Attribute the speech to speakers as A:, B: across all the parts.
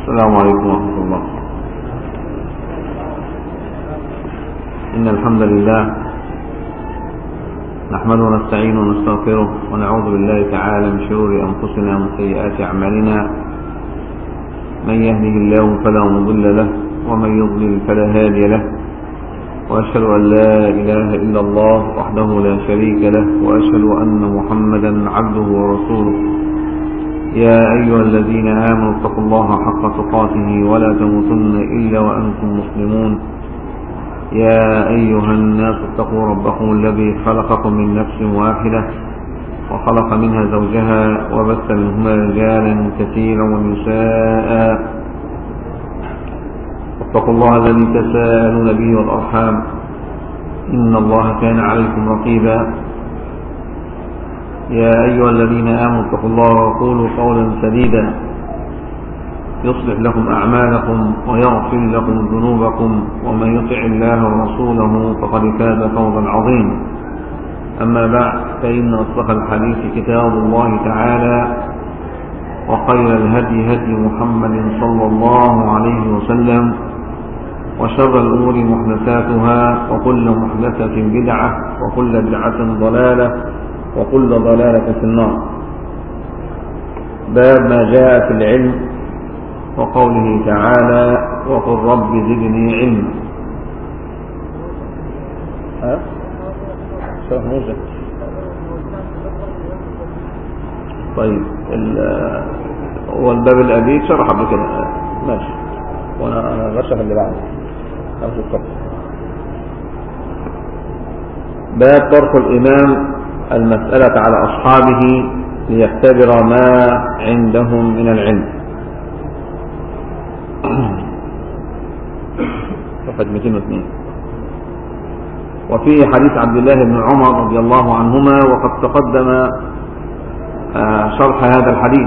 A: السلام عليكم ورحمة الله. إن الحمد لله نحمده ونستعينه ونستغفره ونعوذ بالله تعالى من شرور أنفسنا ومن سيئات أعمالنا. من يهده الله فلا مضل له ومن يضلل فلا هادي له، وأشهد أن لا إله إلا الله وحده لا شريك له، وأشهد أن محمدا عبده ورسوله. يا أيها الذين آمنوا اتقوا الله حق تقاته ولا تموتن إلا وأنتم مسلمون. يا أيها الناس اتقوا ربكم الذي خلقكم من نفس واحدة وخلق منها زوجها وبث منهما رجالا كثيرا ونساء. اتقوا الله الذي تساءلون به والأرحام إن الله كان عليكم رقيبا. يا أيها الذين آمنوا اتقوا الله وقولوا قولا سديدا يصلح لكم أعمالكم ويغفر لكم ذنوبكم، ومن يطع الله ورسوله فقد فاز فوزا عظيما. أما بعد، فإن أصدق الحديث كتاب الله تعالى، وخير الهدي هدي محمد صلى الله عليه وسلم، وشر الأمور محدثاتها، وكل محدثة بدعة، وكل بدعة ضلالة، وكل ضلالة في النار. باب ما جاء في العلم وقوله تعالى وقل رب زدني علما. طيب، والباب الأبيض شرح قبل كده، ماشي، وانا بشرح اللي بعده. باب ترك الإمام المسألة على أصحابه ليختبر ما عندهم من العلم. صفحة 202. وفيه حديث عبد الله بن عمر رضي الله عنهما، وقد تقدم شرح هذا الحديث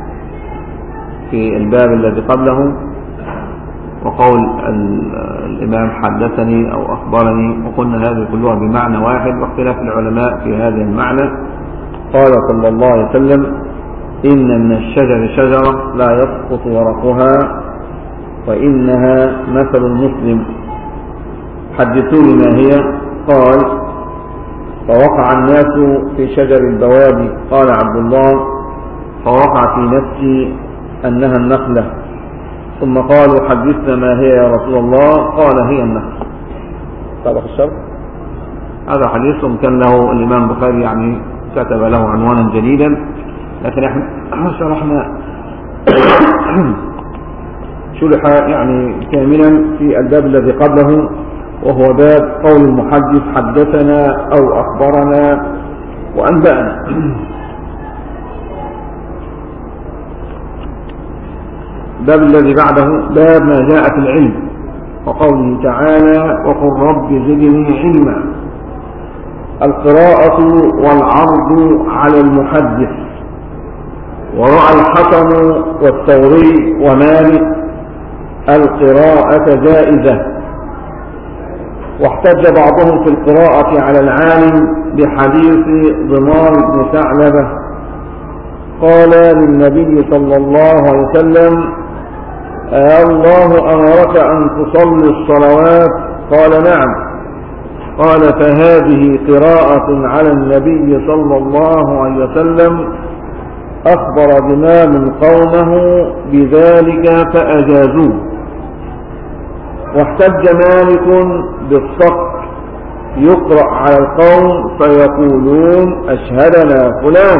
A: في الباب الذي قبله، وقول الإمام حدثني أو أخبرني، وقلنا هذه كلها بمعنى واحد، واختلاف العلماء في هذا المعنى. قال صلى الله عليه وسلم: إن من الشجر شجرة لا يسقط ورقها وإنها مثل المسلم. حدثوني ما هي؟ قال: فوقع الناس في شجر البوادي. قال عبد الله: فوقع في نفسي أنها النخلة. ثم قالوا: حدثنا ما هي يا رسول الله؟ قال: هي النخلة. سبق الشرح. هذا حديث كان له الإمام البخاري يعني كتب له عنوانا جديدا، لكن احنا شرحنا شرح يعني كاملا في الباب الذي قبله، وهو باب قول المحدث حدثنا أو أخبرنا وأنبأنا. باب الذي بعده باب ما جاء في العلم وقوله تعالى وقل رب زدني علما. القراءة والعرض على المحدث. ورأى الحكم والثوري ومالك القراءة جائزة، واحتج بعضهم في القراءة على العالم بحديث ضمار بن ثعلبة قال للنبي صلى الله عليه وسلم: الله أمرك أن تصلي الصلوات؟ قال: نعم. قال: فهذه قراءة على النبي صلى الله عليه وسلم. أخبر بما قومه بذلك فأجازوه. واحتج مالك بالصك يقرأ على القوم فيقولون أشهدنا فلان،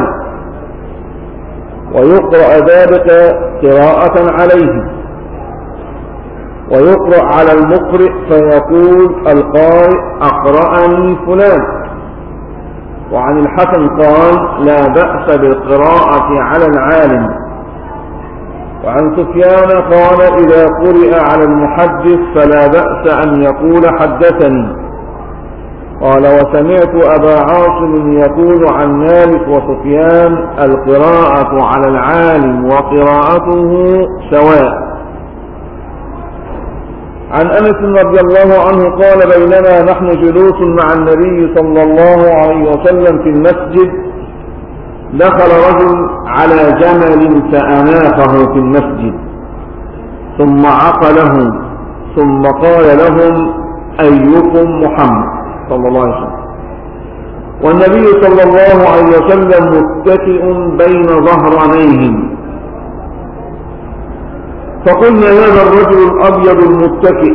A: ويقرأ ذلك قراءة عليه. ويقرأ على المقرئ فيقول القارئ أقرأني فلان. وعن الحسن قال: لا بأس بالقراءة على العالم. وعن سفيان قال: إذا قرئ على المحدث فلا بأس أن يقول حدثني. قال: وسمعت أبا عاصم يقول عن مالك وسفيان: القراءة على العالم وقراءته سواء. عن أنس رضي الله عنه قال: بينما نحن جلوس مع النبي صلى الله عليه وسلم في المسجد، دخل رجل على جمل فأناخه في المسجد، ثم عقلهم ثم قال لهم أيكم محمد صلى الله عليه وسلم. والنبي صلى الله عليه وسلم متكئ بين ظهرانيهم، فقلنا هذا الرجل الأبيض المتكئ،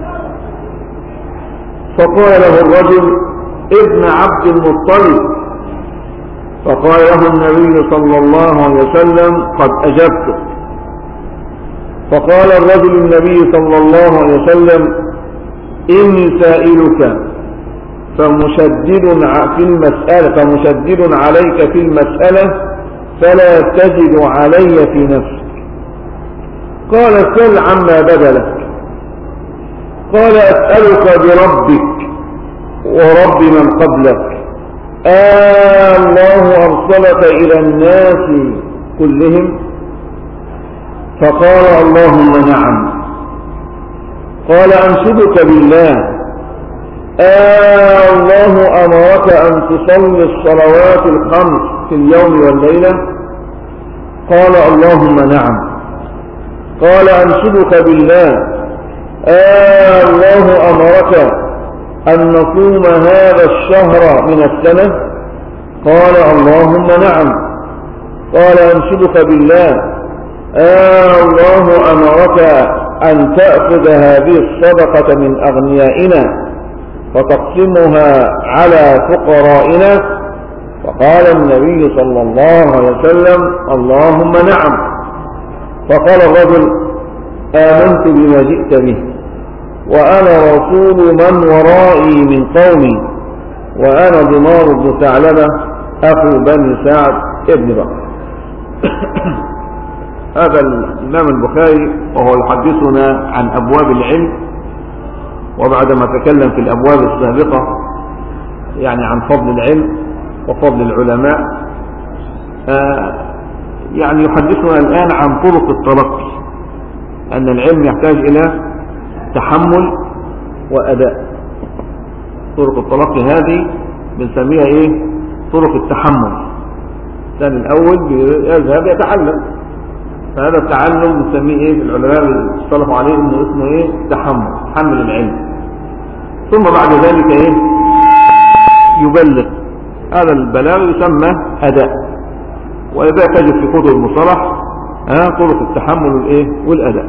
A: فقال له الرجل ابن عبد المطلب، فقال له النبي صلى الله عليه وسلم قد أجبتك. فقال الرجل النبي صلى الله عليه وسلم إني سائلك فمشدد عليك في المسألة فلا تجد علي في نفسك. قال سل عما بدلك. قال أسألك بربك ورب من قبلك الله أرسلك إلى الناس كلهم؟ فقال اللهم نعم. قال أنشدك بالله الله أمرك أن تصلي الصلوات الخمس في اليوم والليلة؟ قال اللهم نعم. قال أنشدك بالله الله أمرك أن نصوم هذا الشهر من السنة؟ قال اللهم نعم. قال أنشدك بالله الله أمرك أن تأخذ هذه الصدقة من أغنيائنا فتقسمها على فقرائنا؟ فقال النبي صلى الله عليه وسلم اللهم نعم. فقال الرجل آمنت بما جئت به وأنا رسول من ورائي من قومي وأنا ضمار بن ثعلبة أخو بني سعد ابن بكر. هذا الإمام البخاري وهو يحدثنا عن أبواب العلم، وبعدما تكلم في الأبواب السابقة يعني عن فضل العلم وفضل العلماء، يعني يحدثنا الآن عن طرق التلقي، أن العلم يحتاج إلى تحمل وأداء. طرق التلقي هذه بنسميها إيه؟ طرق التحمل. الثاني الأول يذهب يتعلم، فهذا التعلم بنسميه إيه؟ العلماء اصطلحوا عليه إنه اسمه إيه؟ تحمل العلم. ثم بعد ذلك إيه؟ يبلغ. هذا البلاغ يسمى أداء، وإذا تجد في كتب المصطلح طرق التحمل والإيه؟ والأداء.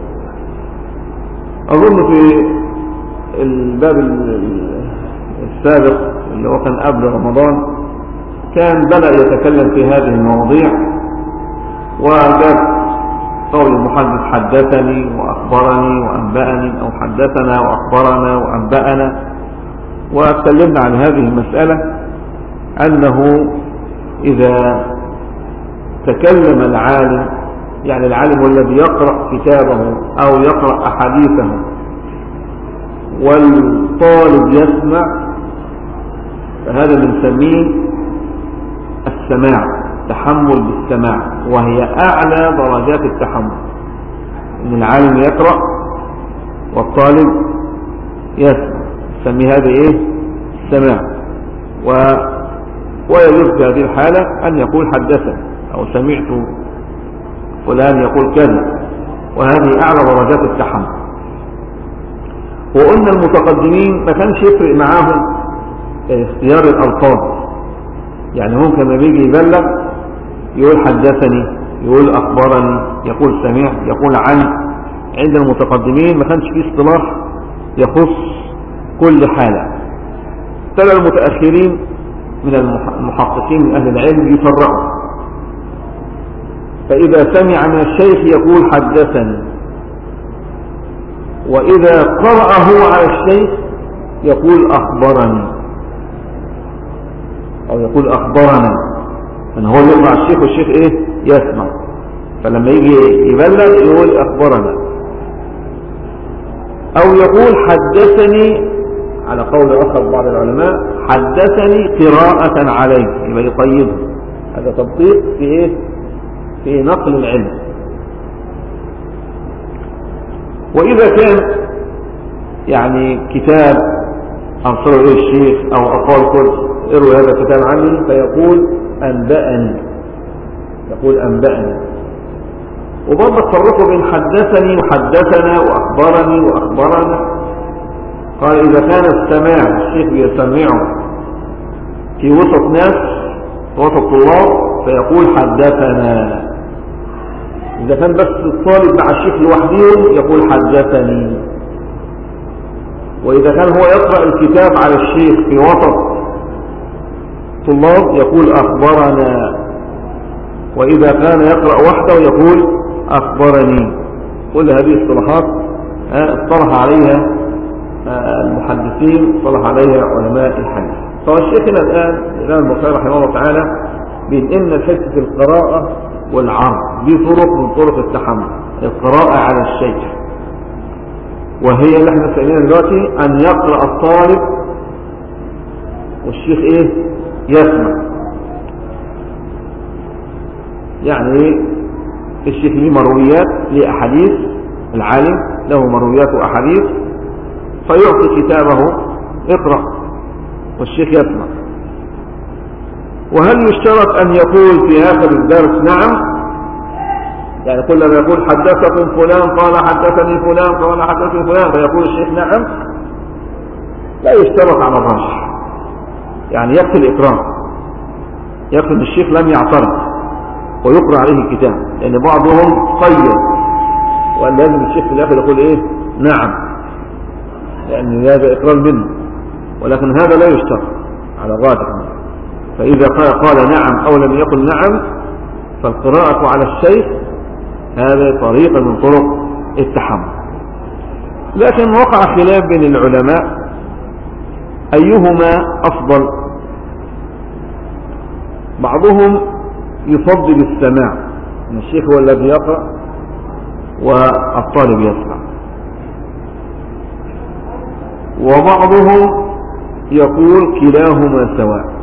A: أظن في الباب السابق اللي هو كان قبل رمضان كان بدأ يتكلم في هذه المواضيع، وجاب قول المحدث حدثني وأخبرني وأنبأني أو حدثنا وأخبرنا وأنبأنا، واتكلمنا عن هذه المسألة أنه إذا تكلم العالم، يعني العالم هو الذي يقرأ كتابه أو يقرأ أحاديثه والطالب يسمع، فهذا بنسميه السماع، تحمل بالسماع، وهي أعلى درجات التحمل، إن العالم يقرأ والطالب يسمع، نسميه هذا إيه؟ السماع. ويجوز في هذه الحالة أن يقول حدثني أو سمعت فلان يقول كذا، وهذه أعلى درجات التحمل. وقلنا المتقدمين ما كانش يفرق معاهم اختيار الألفاظ، يعني ممكن لما بيجي يبلغ يقول حدثني، يقول أخبرني، يقول سمعت، يقول عن. عند المتقدمين ما كانش فيه اصطلاح يخص كل حالة. ترى المتأخرين من المحققين من أهل العلم يفرقوا، فإذا سمع من الشيخ يقول حدثني، وإذا قرأه على الشيخ يقول أخبرني أو يقول أخبرنا، أن هو يقرأ الشيخ والشيخ إيه؟ يسمع، فلما يجي يبلغ يقول أخبرنا، أو يقول حدثني على قول آخر بعض العلماء حدثني قراءة عليه، يبقى يقيده. هذا تبطيق في إيه؟ في نقل العلم. وإذا كان يعني كتاب أرسله إليه الشيخ أو أقال كل اروي هذا الكتاب عني، فيقول أنبأني، يقول أنبأني. وبرضه فرقوا بين حدثني وحدثنا وأخبرني وأخبرنا. قال إذا كان السماع الشيخ بيسمعه في وسط ناس وسط طلاب فيقول حدثنا. إذا كان بس الطالب مع الشيخ لوحده يقول حدثني. وإذا كان هو يقرأ الكتاب على الشيخ في وسط طلاب يقول أخبرنا. وإذا كان يقرأ وحده يقول أخبرني. كل هذه الصلاحات اصطلح عليها المحدثين، اصطلح عليها علماء الحديث. فالشيخنا الآن الإمام البخاري رحمه الله تعالى بينقلنا الحته القراءة والعرض. دي طرق من طرق التحمل، القراءة على الشيخ، وهي اللي احنا سألنا دلوقتي أن يقرأ الطالب والشيخ ايه يسمع. يعني الشيخ ليه مرويات، ليه أحاديث، العالم له مرويات وأحاديث، فيعطي كتابه اقرأ والشيخ يسمع. وهل يشترط أن يقول في آخر الدرس نعم؟ يعني كل ما يقول حدثكم فلان قال حدثني فلان قال حدثني فلان فيقول الشيخ نعم؟ لا يشترط على الراجح. يعني يكفي الإكرام، يكفي أن الشيخ لم يعترض ويقرأ عليه الكتاب، لأن يعني بعضهم قيد وأن لازم الشيخ في الآخر يقول إيه نعم، لأن هذا إقرار منه، ولكن هذا لا يشترط على الراجح. فإذا قال نعم أو لم يقل نعم فالقراءة على الشيخ هذا طريقة من طرق التحمل. لكن وقع خلاف بين العلماء أيهما أفضل. بعضهم يفضل السماع، أن الشيخ هو الذي يقرأ والطالب يسمع، وبعضهم يقول كلاهما سواء.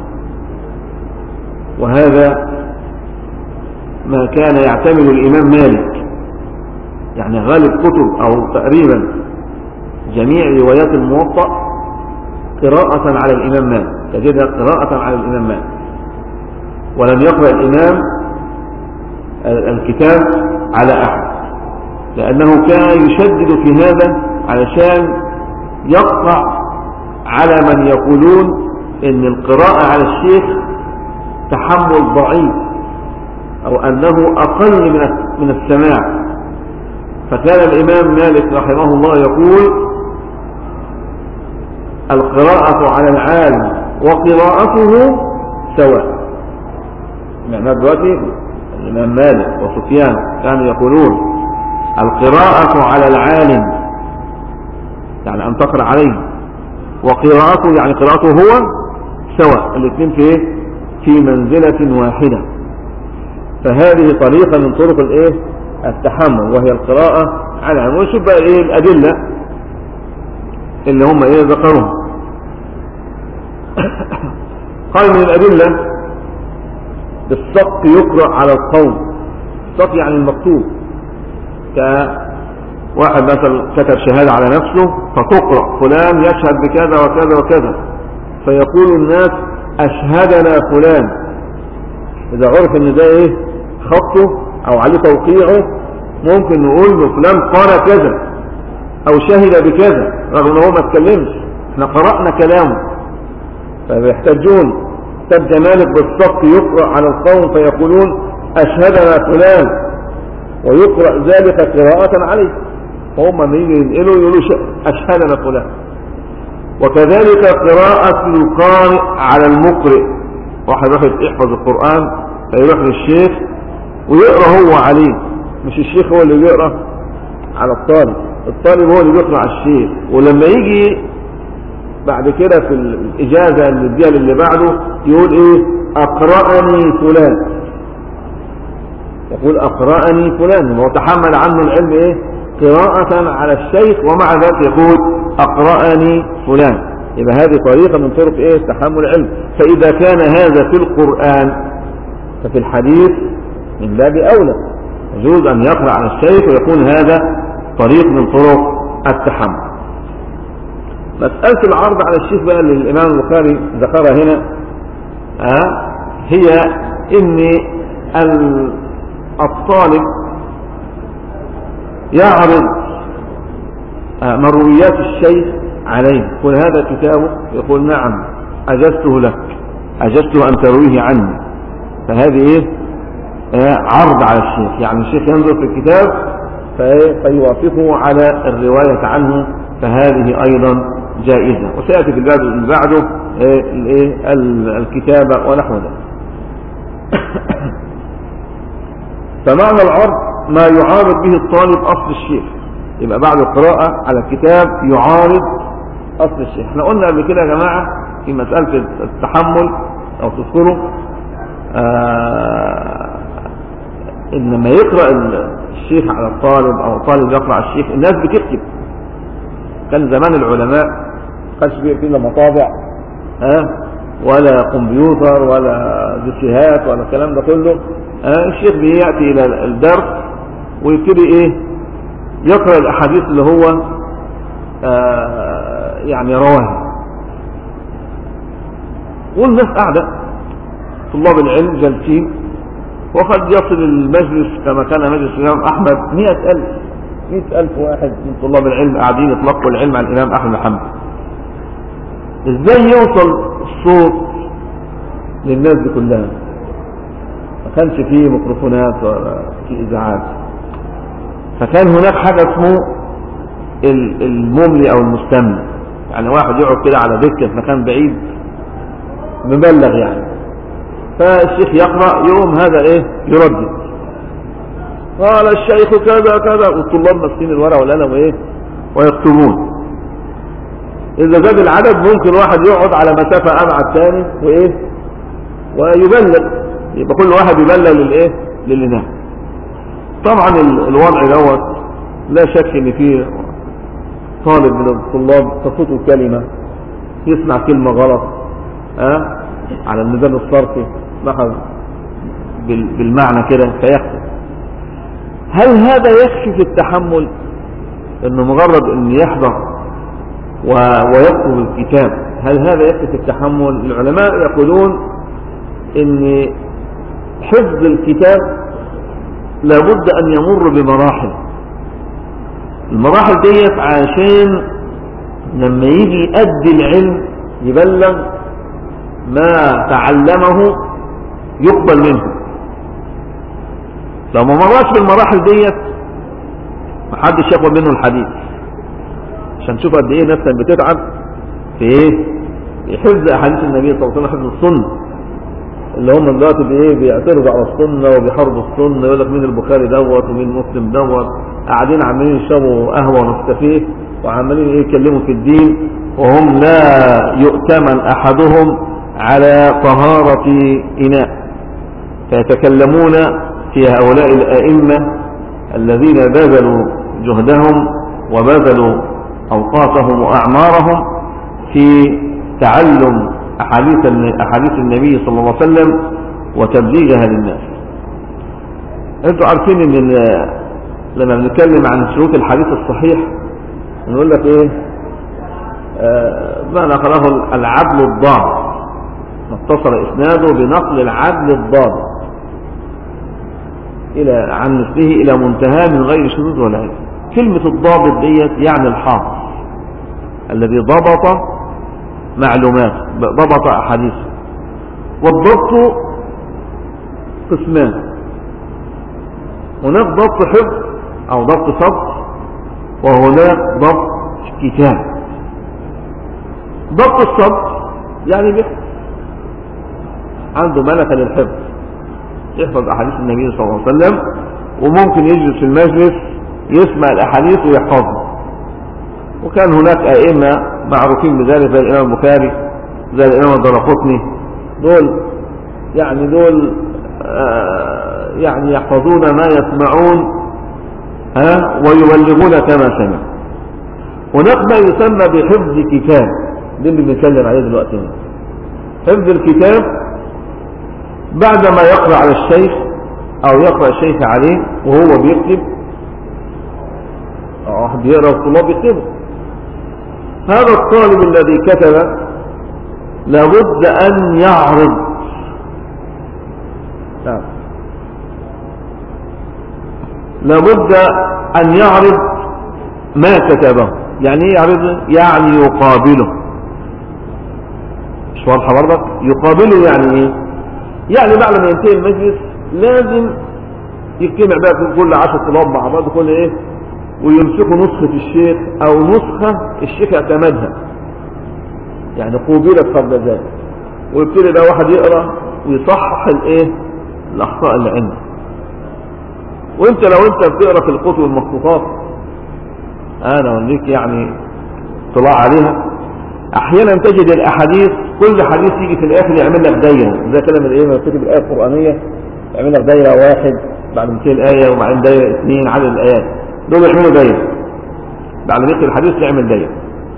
A: وهذا ما كان يعتمد الإمام مالك، يعني غالب كتب أو تقريبا جميع روايات الموطأ قراءة على الإمام مالك، تجدها قراءة على الإمام مالك، ولم يقرأ الإمام الكتاب على أحد، لأنه كان يشدد في هذا علشان يقطع على من يقولون إن القراءة على الشيخ تحمل ضعيف أو أنه أقل من السماع. فكان الإمام مالك رحمه الله يقول القراءة على العالم وقراءته سواء. يعني دلوقتي الإمام مالك وسفيان كانوا يقولون القراءة على العالم يعني أن تقرأ عليه، وقراءته يعني قراءته هو سواء، الاثنين في منزلة واحدة. فهذه طريقة من طرق التحمل، وهي القراءة على العالم. ونشوف بقى الأدلة اللي هم ذكرهم. قال من الأدلة بالسقط يقرأ على القوم. السقط يعني المكتوب، كواحد مثلا كتب شهادة على نفسه فتقرأ فلان يشهد بكذا وكذا وكذا، فيقول الناس أشهدنا فلان. إذا عرف ان ده خطه أو عليه توقيعه ممكن نقول له فلان قال كذا أو شهد بكذا رغم أنه ما اتكلمش، احنا قرأنا كلامه. فيحتاجون تبدأ مالك بالسقط يقرأ على القوم فيقولون أشهدنا فلان، ويقرأ ذلك قراءة عليه، فهم من ينقلوا يقولوا أشهدنا فلان. وكذلك قراءة القارئ على المقرئ، واحد واحد يحفظ القرآن فيروح للشيخ ويقرأ هو عليه، مش الشيخ هو اللي بيقرأ على الطالب، الطالب هو اللي بيقرأ على الشيخ. ولما يجي بعد كده في الإجازة اللي اديها للي بعده يقول أقرأني فلان، يقول أقرأني فلان، هو تحمل عنه العلم قراءة على الشيخ، ومع ذلك يقول أقرأني فلان. يبقى هذه طريقة من طرق تحمل العلم. فإذا كان هذا في القرآن ففي الحديث من باب أولى، يجوز أن يقرأ على الشيخ ويكون هذا طريق من طرق التحمل. مسألة العرض على الشيخ بقى اللي الإمام البخاري ذكرها هنا هي إن الطالب يعرض مرويات الشيخ عليه، يقول هذا كتابه، يقول نعم أجزته لك، أجزته أن ترويه عني. فهذه إيه؟ عرض على الشيخ، يعني الشيخ ينظر في الكتاب فيوافقه على الرواية عنه، فهذه أيضا جائزة. وسيأتي في الباب اللي بعده الكتابة ونحو ذلك. فمعنى العرض ما يعارض به الطالب أصل الشيخ، يبقى بعد القراءة على الكتاب يعارض أصل الشيخ. احنا قلنا قبل كده يا جماعة في مسألة التحمل أو تذكروا إن لما يقرأ الشيخ على الطالب أو الطالب يقرأ على الشيخ الناس بتكتب. كان زمان العلماء كانش فيه مطابع ولا كمبيوتر ولا فيديوهات ولا الكلام ده كله. الشيخ بيأتي إلى الدرس ويبتدي إيه يقرأ الأحاديث اللي هو يعني رواها، والناس قاعدة طلاب العلم جالسين، وقد يصل المجلس كما كان مجلس الإمام أحمد 100,000 واحد من طلاب العلم قاعدين يطلقوا العلم عن الإمام أحمد بن حنبل. إزاي يوصل الصوت للناس دي كلها؟ ما كانش فيه ميكروفونات ولا في إذاعات، فكان هناك حاجة اسمه المملي أو المستمع، يعني واحد يقعد كده على دكة في مكان بعيد مبلغ يعني، فالشيخ يقرأ يوم هذا ايه يردد، قال الشيخ كذا كذا، والطلاب ماسكين الورقة والقلم وايه ويكتبون. اذا زاد العدد ممكن واحد يقعد على مسافة ابعد ثاني وايه ويبلغ، يبقى كل واحد يبلغ للايه للي نام. طبعا الوضع دوت لا شك ان فيه طالب من الطلاب تفوته كلمة، يسمع كلمة غلط على الميزان الصرفي لاحظ بالمعنى كده فيحصل. هل هذا يكفي في التحمل؟ انه مجرد ان يحضر ويكتب الكتاب، هل هذا يكفي في التحمل؟ العلماء يقولون ان حفظ الكتاب لابد ان يمر بمراحل. المراحل ديت عشان لما يجي يؤدي العلم يبلغ ما تعلمه يقبل منه. لو ما مرش بالمراحل ديت محدش يقبل منه الحديث. عشان تشوف قد ايه نفسك بتتعب في ايه في حفظ احاديث النبي صلى الله عليه وسلم، حفظ السنه، اللي هم دلوقتي بايه بيعترضوا على السنه وبيحاربوا السنه، يقول لك مين البخاري دوت ومين مسلم دوت، قاعدين عمالين يشربوا قهوه ونسكافيه وعمالين ايه يتكلموا في الدين، وهم لا يؤتمن احدهم على طهارة إناء، فيتكلمون في هؤلاء الأئمة الذين بذلوا جهدهم وبذلوا أوقاتهم وأعمارهم في تعلم أحاديث النبي صلى الله عليه وسلم وتبليغها للناس. أنتوا عارفين إن لما بنتكلم عن شروط الحديث الصحيح نقول لك إيه ما نقله العدل الضابط، اتصل إسناده بنقل العدل الضابط عن مثله إلى منتهى من غير شذوذ ولا عيب. كلمة الضابط ديت يعني الحافظ الذي ضبط معلومات، ضبط أحاديث. والضبط قسمان، هناك ضبط حفظ أو ضبط صبر، وهناك ضبط كتاب. ضبط الصبر يعني بيحفظ، عنده ملكة للحفظ، يحفظ أحاديث النبي صلى الله عليه وسلم، وممكن يجلس في المجلس يسمع الأحاديث ويحفظها. وكان هناك أئمة معروفين بذلك زي الإمام البخاري زي الإمام الدرقطني، دول يعني يحفظون ما يسمعون ويبلغون كما سمع. هناك ما يسمى بحفظ كتاب، ده اللي بنتكلم عليه دلوقتي. حفظ الكتاب بعدما يقرأ على الشيخ او يقرأ الشيخ عليه وهو بيكتب، واحد بيقرأ الطلاب يكتبه، هذا الطالب الذي كتب لابد ان يعرض لابد أن يعرض ما كتبه. يعني ايه يعرضه؟ يعني يقابله. مش واضحة برضك؟ يقابله يعني ايه؟ يعني بعد ما ينتهي المجلس لازم يجتمع بقى كل 10 طلاب مع بعض كل ايه، ويمسكوا نسخة الشيخ او نسخة الشيخ اعتمدها، يعني قوبلت قبل ذلك، ويبتدي بقى واحد يقرأ ويصحح الايه، الاخطاء اللي عنده. وانت لو انت بتقرأ في الكتب المخطوطات، انا اوريك يعني اطلاع عليها، احيانا تجد الاحاديث كل حديث يجي في الاخر يعمل لك دايره زي كلام الايه، لما تكتب الايه القرانيه يعمل لك دايره واحد بعد 200 ايه، وبعدين دايره 2 عدد الايات، دول يعملوا دايره بعد ما يكتب الحديث يعمل دايره.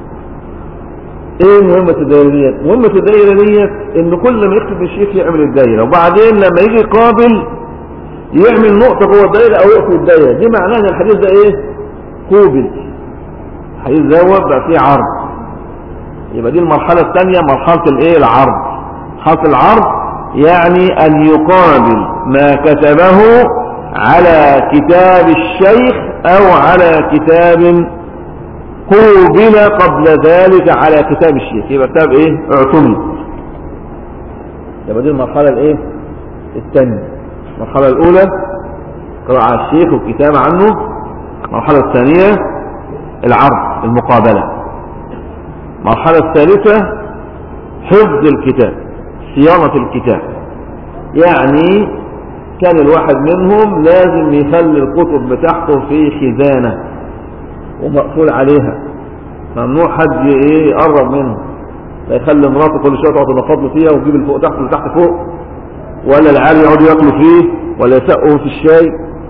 A: ايه مهمه الدايره ديت؟ مهمه الدايره ديت ان كل ما يكتب الشيخ يعمل الدايره، وبعدين لما يجي يقابل يعمل نقطه جوه الدايره او يقفل الدايره، دي معناها ان الحديث ده ايه؟ قوبل. الحديث ده بقى فيه عرض. يبقى دي المرحلة الثانية، مرحلة الايه؟ العرض. مرحلة العرض يعني ان يقابل ما كتبه على كتاب الشيخ او على كتاب قوبل قبل ذلك على كتاب الشيخ، يبقى كتاب ايه؟ اعتمد. يبقى دي المرحلة الايه؟ الثانية. المرحلة الاولى قراءة على الشيخ والكتاب عنه. المرحلة الثانية العرض، المقابلة. المرحلة الثالثة حفظ الكتاب، صيانة الكتاب. يعني كان الواحد منهم لازم يخلي الكتب بتاعته في خزانة ومقفول عليها، ممنوع حد يقرب منه، لا يخلي مراته كل شويه تقعد تنفض فيها وتجيب الفوق تحت والتحت فوق، ولا العيال يقعدوا ياكلوا فيه، ولا يسقوا في الشاي،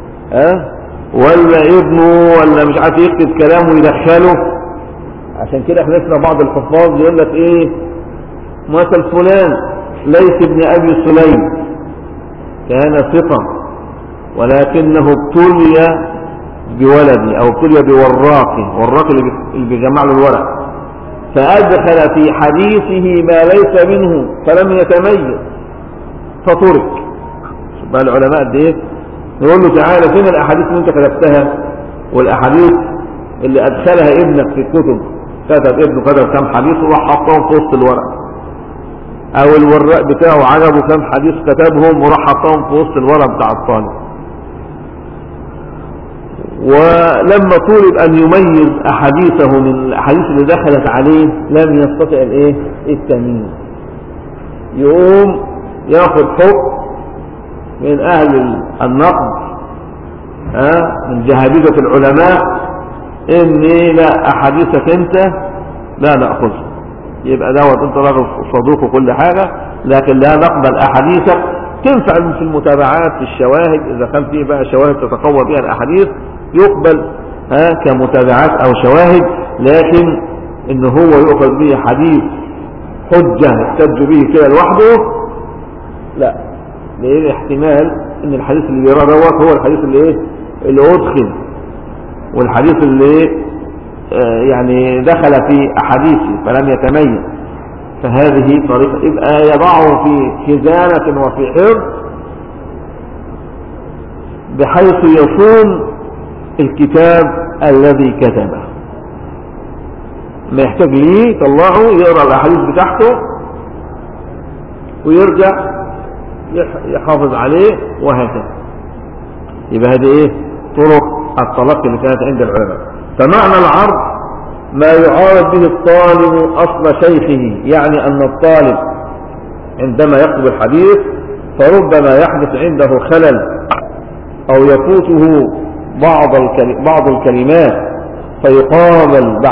A: ولا ابنه ولا مش عارف يكتب كلام ويدخله. عشان كده احنا نسمع بعض الحفاظ يقول لك ايه، مثل فلان ليس ابن ابي سليم كان ثقة ولكنه ابتلي بولدي او ابتلي بوراقه، والراق اللي بيجمع له الورق، فادخل في حديثه ما ليس منه فلم يتميز فترك. بقى العلماء قد ايه يقول له تعالى فين الاحاديث اللي انت كتبتها، والاحاديث اللي ادخلها ابنك في الكتب، كتب ابنه كتب كم حديث وراح حطهم في وسط الورق، او الوراق بتاعه عجبه كم حديث كتبهم وراح حطهم في وسط الورق بتاع الطالب. ولما طلب ان يميز احاديثه من الاحاديث اللي دخلت عليه لم يستطع الايه التمييز، يقوم ياخد حكم من اهل النقد من جهابذة العلماء ان لا احاديثك انت لا ناخذها، يبقى دوت انت راجل صدوق وكل حاجه، لكن لا نقبل احاديثك. تنفع في المتابعات في الشواهد، اذا كان فيه بقى شواهد تتقوى بها الاحاديث يقبل كمتابعات او شواهد، لكن ان هو يؤخذ به حديث حجه يحتج به كده لوحده لا، لان احتمال ان الحديث اللي بيراه دوت هو الحديث اللي ايه اللي ادخل، والحديث اللي يعني دخل في احاديثه فلم يتميز، فهذه طريقه يبقى يضعه في خزانه وفي حفظ بحيث يصون الكتاب الذي كتبه، ما يحتاج ليه طلعه يقرا الاحاديث بتاعته ويرجع يحافظ عليه وهكذا. يبقى هذه ايه طرق التلقي اللي كانت عند العلماء. فمعنى العرض ما يعارض به الطالب اصل شيخه، يعني ان الطالب عندما يكتب الحديث فربما يحدث عنده خلل او يفوته بعض الكلمات، فيقابل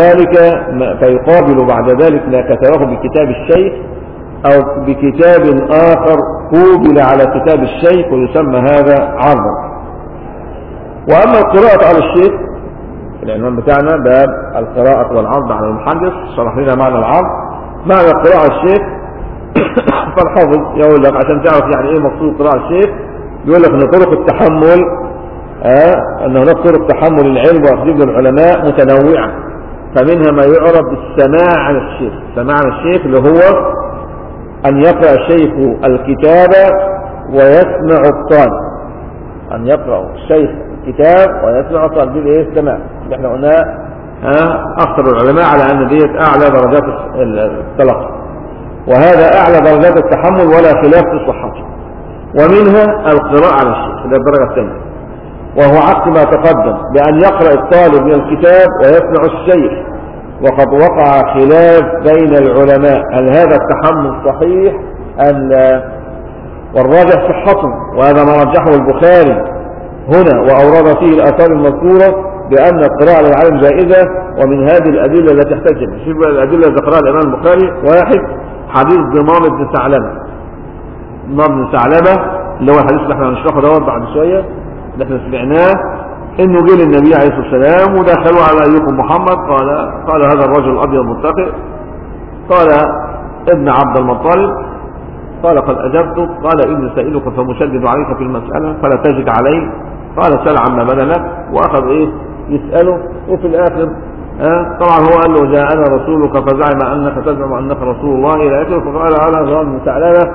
A: بعد ذلك ما كتبه بكتاب الشيخ او بكتاب اخر قوبل على كتاب الشيخ، ويسمى هذا عرضا. واما القراءة على الشيخ، العنوان بتاعنا باب القراءة والعرض على المحدث، شرح لنا معنى العرض. معنى القراءة على الشيخ فالحافظ يقول لك عشان تعرف يعني ايه مقصود قراءة الشيخ، يقول لك ان طرق التحمل ان هناك طرق تحمل العلم واخذ العلماء متنوعة، فمنها ما يعرف بالسماع عن الشيخ. سماع عن الشيخ اللي هو ان يقرأ الشيخ الكتاب ويسمع الطالب، ان يقرأ الشيخ الكتاب ويسمع ترديد ايه السماع اللي احنا قلناه اكثر العلماء على ان ديت اعلى درجات التلقي، وهذا اعلى درجات التحمل ولا خلاف في صحته. ومنها القراءة على الشيخ، ده الدرجة الثانية، وهو عكس ما تقدم بأن يقرأ الطالب من الكتاب ويسمع الشيخ، وقد وقع خلاف بين العلماء هل هذا التحمل صحيح أم لا، والراجح صحته، وهذا ما رجحه البخاري هنا وأورد فيه الآثار المذكورة بأن القراءة للعالم جائزة. ومن هذه الأدلة التي تحتج بها شوف الأدلة اللي ذكرها الإمام البخاري: واحد، حديث ضمام بن ثعلبة، ضمام بن ثعلبة اللي هو الحديث اللي احنا هنشرحه دوت بعد شوية اللي احنا سمعناه، انه جه للنبي عليه الصلاة والسلام ودخلوا على ايكم محمد، قال هذا الرجل الابيض متقي، قال ابن عبد المطلب، قال قد اجبتك، قال اني سائلك فمشدد عليك في المسألة فلا تجد علي، قال سل عما بدا لك، واخذ ايه يسأله، وفي الاخر طبعا هو قال له جاء انا رسولك فزعم انك تزعم انك رسول الله الى اخره، فقال انا ضمام بن ثعلبة.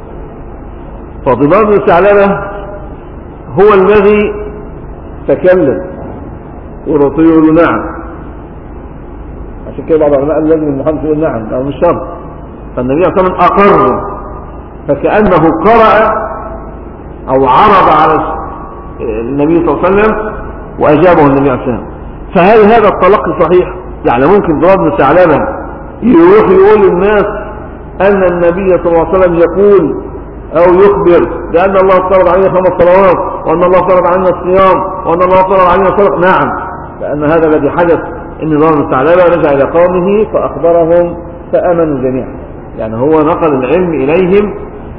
A: فضمام بن ثعلبة هو الذي تكلم والرسول يقول له نعم، عشان كده بعض العلماء لازم المحدث يقول نعم او مش شرط، فالنبي صلى الله عليه وسلم اقر، فكأنه قرأ او عرض على النبي صلى الله عليه وسلم واجابه النبي عليه الصلاه والسلام. فهل هذا التلقي صحيح؟ يعني ممكن ضمام بن ثعلبة يروح يقول للناس ان النبي صلى الله عليه وسلم يقول او يخبر بان الله فرض علينا 5 صلوات، وان الله فرض علينا الصيام، وان الله فرض علينا الصدقه؟ نعم، لان هذا الذي حدث ان ضمام بن ثعلبة رجع الى قومه فاخبرهم فامنوا جميعا، يعني هو نقل العلم اليهم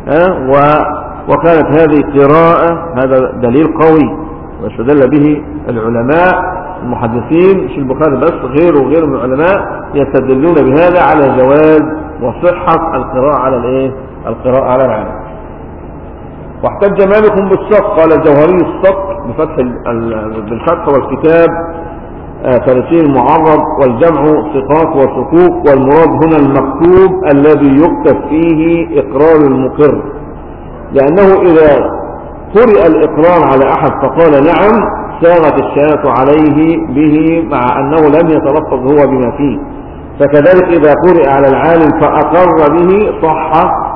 A: وكانت هذه قراءة، هذا دليل قوي واستدل به العلماء المحدثين مش البخاري بس، غيره وغيره من العلماء يستدلون بهذا على جواز وصحة القراءة على الايه؟ القراءة على العالم. واحتج مالك بالصك، قال الجوهري الصك بالفتح والكتاب ثلاثين معرض، والجمع ثقات وصكوك، والمراد هنا المكتوب الذي يكتب فيه إقرار المقر، لأنه إذا قرئ الإقرار على أحد فقال نعم ساغت الشهادة عليه به مع أنه لم يتلفظ هو بما فيه، فكذلك إذا قرئ على العالم فأقر به صح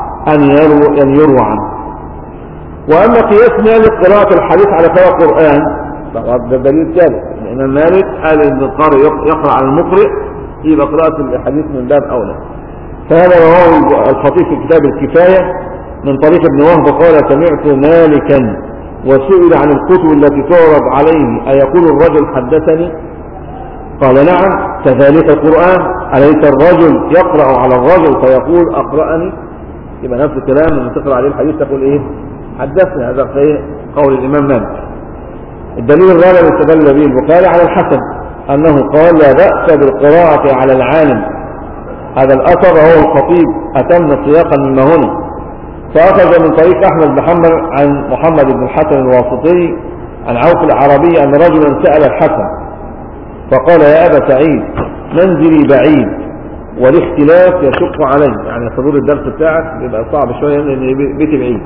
A: أن يروى عنه. وأما قياس مالك قراءة الحديث على قراءة القرآن ده دليل ثالث، الإمام مالك قال إن القارئ يقرأ على المقرئ يبقى قراءة الحديث من باب أولى. فهذا رواه الخطيب في كتاب الكفاية من طريق ابن وهب قال سمعت مالكا وسئل عن الكتب التي تعرض عليه أيقول الرجل حدثني؟ قال نعم، كذلك القرآن، أليس الرجل يقرأ على الرجل فيقول أقرأني؟ يبقى نفس الكلام لما تقرأ عليه الحديث تقول إيه؟ حدثني. هذا في قول الإمام مالك. الدليل الرابع اللي استدل به البخاري على الحسن أنه قال لا بأس بالقراءة على العالم. هذا الأثر هو الخطيب أتم سياقا مما هنا، فأخذ من طريق أحمد بن حنبل عن محمد بن الحسن الواسطي عن عوف العربي أن رجلا سأل الحسن فقال يا أبا سعيد منزلي بعيد والاختلاف يشق علي، يعني حضور الدرس بتاعك بيبقى صعب شوية لأن بيتي بعيد،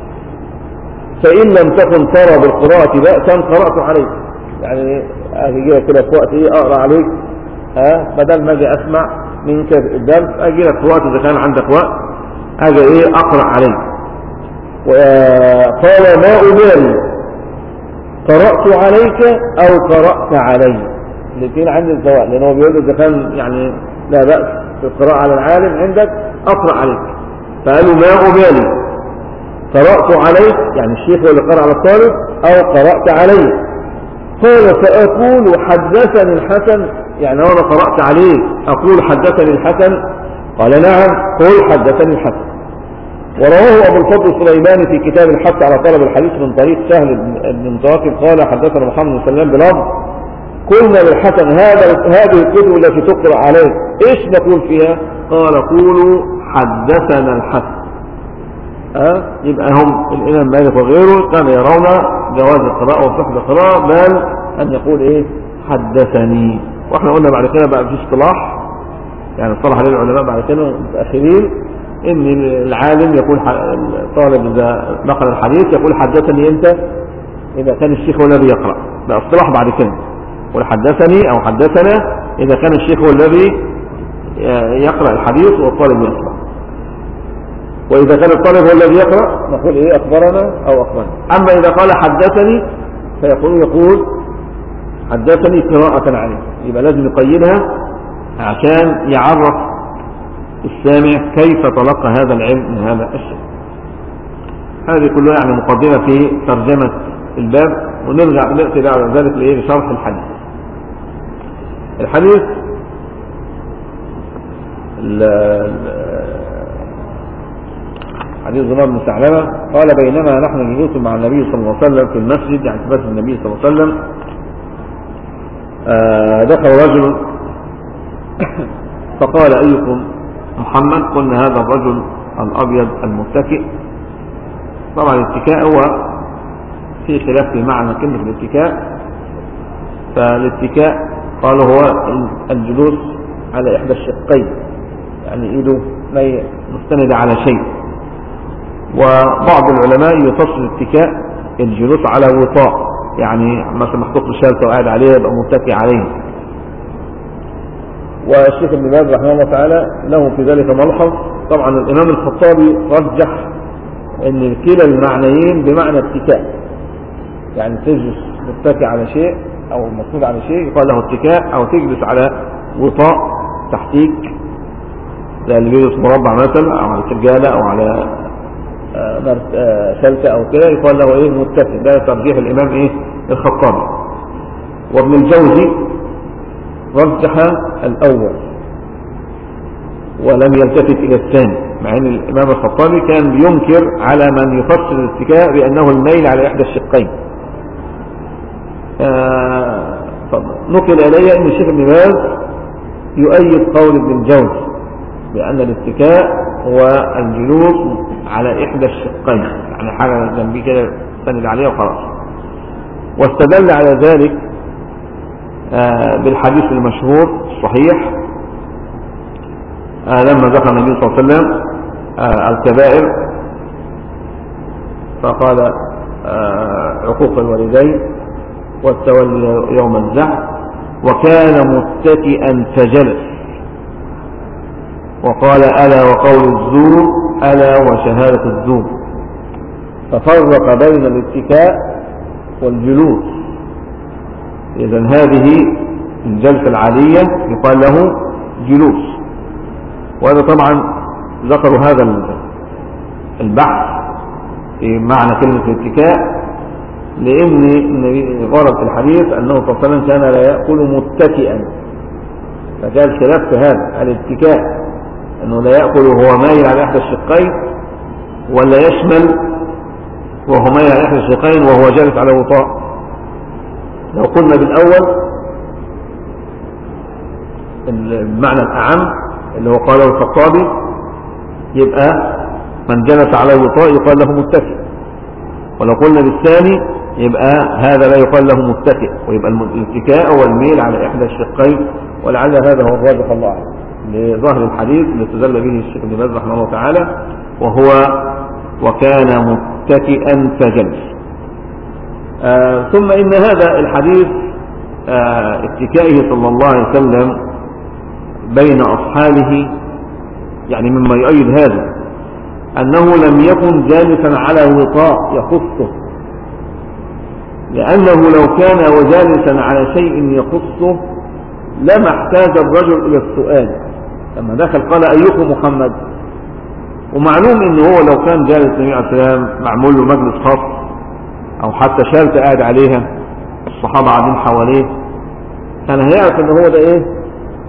A: فإن لم تكن ترى بالقراءة بأسا قرأت عليك، يعني أجي كده في وقت إيه أقرأ عليك بدل ما أجي أسمع منك الدرس أجي لك في وقت إذا كان عندك وقت أجي إيه أقرأ عليك. وقال ما أبالي قرأت عليك أو قرأت علي، الاثنين عندي السواء، لأنه بيقول إذا كان يعني لا بأس في القراءة على العالم عندك أقرأ عليك، فقالوا ما أبالي قرأت عليك يعني الشيخ هو اللي قرأ على الطالب أو قرأت علي. قال فأقول حدثني الحسن، يعني أنا قرأت عليه أقول حدثني الحسن؟ قال نعم قل حدثني الحسن. ورواه أبو الفضل السليماني في كتاب الحث على طلب الحديث من طريق سهل بن متوكل قال حدثنا محمد بن سلام بلفظ قلنا للحسن هذه الكتب التي تقرأ عليه ايش نقول فيها؟ قال قولوا حدثنا الحسن. يبقى هم الإمام مالك وغيره كانوا يرون جواز القراءة وصحة القراءة، بل أن يقول إيه حدثني. وإحنا قلنا بعد كده بقى في اصطلاح، يعني اصطلح عليه العلماء بعد كده متأخرين إن العالم يقول الطالب إذا نقل الحديث يقول حدثني أنت إذا كان الشيخ هو الذي يقرأ، ده اصطلاح بعد كده. والحدثني أو حدثنا إذا كان الشيخ هو الذي يقرأ الحديث والطالب يقرأ. وإذا كان الطالب هو الذي يقرأ نقول إيه أخبرنا أو أخبرنا. أما إذا قال حدثني يقول حدثني قراءة عليه، يبقى لازم يقيدها عشان يعرف السامع كيف تلقى هذا العلم من هذا الشيخ. هذه كلها يعني مقدمة في ترجمة الباب، ونرجع نأتي بعد ذلك لشرح الحديث. الحديث حديث زمام بن ثعلبة قال بينما نحن جلوس مع النبي صلى الله عليه وسلم في المسجد، يعني في مسجد النبي صلى الله عليه وسلم، دخل رجل فقال أيكم محمد؟ قلنا هذا الرجل الأبيض المتكئ. طبعا الاتكاء هو في خلاف في معنى كلمة الاتكاء. فالاتكاء قالوا هو الجلوس على إحدى الشقين، يعني إيده مستندة على شيء. وبعض العلماء يفصل الاتكاء الجلوس على وطاء، يعني مثلا محطوط له شالته وقاعد عليه يبقى متكئ عليه. والشيخ ابن باز رحمه الله تعالى له في ذلك ملحظ. طبعا الإمام الخطابي رجح ان كلا المعنيين بمعنى اتكاء، يعني تجلس متكئ على شيء او مسنود على شيء يقال له اتكاء، او تجلس على وطاء تحتيك زي اللي بيجلس مربع مثلا او على سجاده او على شلته او كده يقال له ايه متكئ. ده ترجيح الامام ايه الخطابي. وابن الجوزي رجح الاول ولم يلتفت الى الثاني، مع ان الامام الخطابي كان بينكر على من يفسر الاتكاء بانه الميل على احدى الشقين. نقل الي ان الشيخ ابن باز يؤيد قول ابن الجوزي بان الاتكاء هو الجلوس على احدى الشقين، يعني حاجه جنبي كده تسند عليها وخلاص. واستدل على ذلك بالحديث المشهور الصحيح لما ذكر النبي صلى الله عليه وسلم الكبائر فقال عقوق الوالدين والتولي يوم الزحف، وكان متكئا فجلس، وقال ألا وقول الزور ألا وشهادة الزور، ففرق بين الاتكاء والجلوس. إذن هذه الجلسة العادية يقال له جلوس. وهذا طبعا ذكروا هذا البحث في معنى كلمة الاتكاء لأن النبي ورد في الحديث أنه صلى الله عليه وسلم كان لا يأكل متكئا، فجاء الخلاف في هذا الاتكاء أنه لا يأكل وهو مايل على إحدى الشقين، ولا يشمل وهو مايل على إحدى الشقين وهو جالس على وطاء. لو قلنا بالأول المعنى الأعم اللي هو قاله الخطابي يبقى من جلس على وطاء يقال له متكئ، ولو قلنا بالثاني يبقى هذا لا يقال له متكئ، ويبقى الاتكاء هو الميل على إحدى الشقين. ولعل هذا هو الراجح الله أعلم لظاهر الحديث اللي استدل به الشيخ ابن باز رحمه الله تعالى، وهو وكان متكئا فجلس. ثم إن هذا الحديث اتكائه صلى الله عليه وسلم بين أصحابه يعني مما يؤيد هذا أنه لم يكن جالسا على وطاء يخصه، لأنه لو كان وجالسا على شيء يخصه لما احتاج الرجل إلى السؤال لما دخل قال أيكم محمد. ومعلوم أنه هو لو كان جالس النبي عليه السلام معمول له مجلس خاص أو حتى شالته قاعد عليها الصحابة قاعدين حواليه كان هيعرف أنه هو ده إيه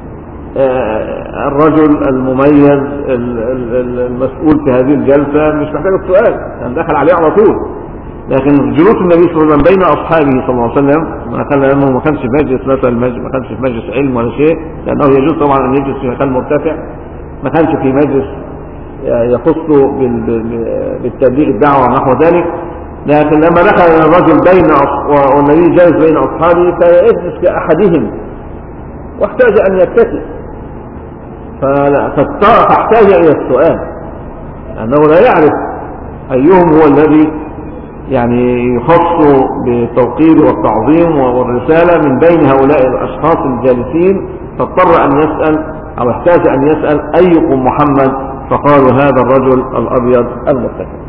A: الرجل المميز المسؤول في هذه الجلسة، مش محتاج السؤال كان دخل عليه على طول. لكن جلوس النبي صلى الله عليه وسلم بين أصحابه صلى الله عليه وسلم لأنه ما كانش في مجلس مثلا ما كانش في مجلس علم ولا شيء، لأنه يجوز طبعا أن يجلس في مكان مرتفع، ما كانش في مجلس يخصه بالتبليغ الدعوة ونحو ذلك. لكن لما دخل الرجل والنبي جالس بين أصحابه فيجلس كأحدهم واحتاج أن يتكئ، فاحتاج إلى السؤال لأنه لا يعرف أيهم هو الذي يعني يخص بالتوقير والتعظيم والرسالة من بين هؤلاء الأشخاص الجالسين، فاضطر أن يسأل أو احتاج أن يسأل أيكم محمد؟ فقالوا هذا الرجل الأبيض المتكئ.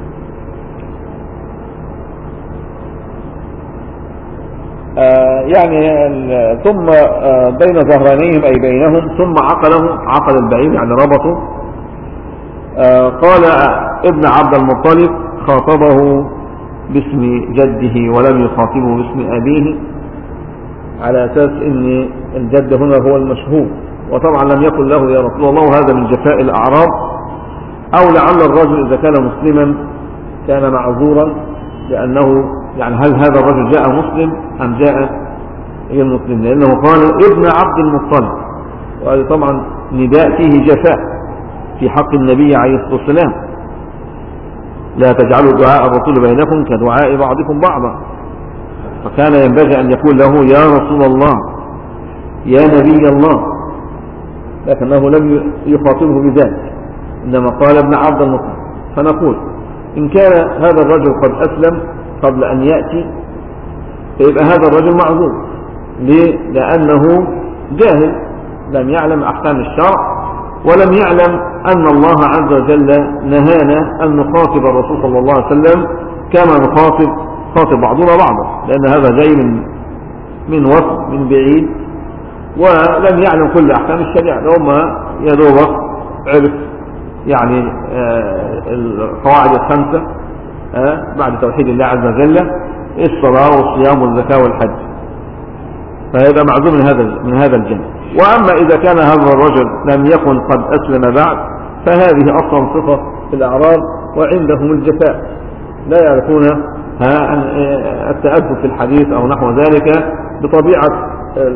A: يعني ثم بين ظهرانيهم أي بينهم، ثم عقل البعير يعني ربطه. قال ابن عبد المطلب خاطبه باسم جده ولم يخاطبه باسم أبيه، على أساس أن الجد هنا هو المشهور، وطبعا لم يقل له يا رسول الله، وهذا من جفاء الأعراب. أو لعل الرجل إذا كان مسلما كان معذورا، لأنه يعني هل هذا الرجل جاء مسلم أم جاء غير مسلم؟ لأنه قال ابن عبد المطلب، وهذا طبعا نداء فيه جفاء في حق النبي عليه الصلاة والسلام. لا تجعلوا دعاء الرسول بينكم كدعاء بعضكم بعضا، فكان ينبغي أن يقول له يا رسول الله يا نبي الله، لكنه لم يخاطبه بذلك، إنما قال ابن عبد المطلب. فنقول إن كان هذا الرجل قد أسلم قبل أن يأتي، فيبقى هذا الرجل معذور. ليه؟ لأنه جاهل، لم يعلم أحكام الشرع، ولم يعلم أن الله عز وجل نهانا أن نخاطب الرسول صلى الله عليه وسلم كما نخاطب بعضنا بعضا، لأن هذا جاي من وفد من بعيد، ولم يعلم كل أحكام الشريعة. لو ما يدوبك عرف يعني القواعد الخمسة بعد توحيد الله عز وجل، الصلاة والصيام والزكاة والحج، فهذا معذور من هذا الجانب. وأما إذا كان هذا الرجل لم يكن قد أسلم بعد، فهذه أصلا صفة في الأعراب، وعندهم الجفاء، لا يعرفون التأدب في الحديث أو نحو ذلك بطبيعة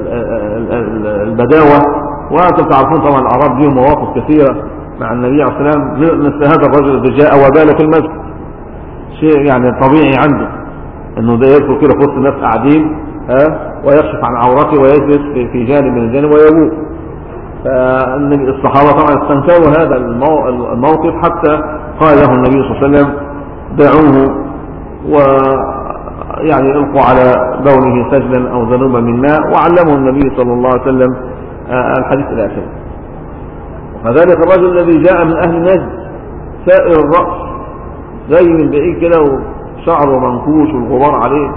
A: البداوة. وأنتم تعرفون طبعا الأعراب لهم مواقف كثيرة مع النبي عليه الصلاة والسلام، مثل هذا الرجل الذي جاء وبال في المسجد، شيء يعني طبيعي عنده انه ده يدخل كده في وسط الناس قاعدين ويكشف عن عورته ويجلس في جانب من الجانب ويبول. فالنبي الصحابة طبعا استنكروا هذا الموقف، حتى قال له النبي صلى الله عليه وسلم دعوه ويعني القوا على بوله سجلا او ذنوبا من ماء، وعلمه النبي صلى الله عليه وسلم الحديث الى اخره. وكذلك الرجل الذي جاء من اهل نجد سائر الرأس، زي من بعيد كده وشعره منكوش والغبار عليه،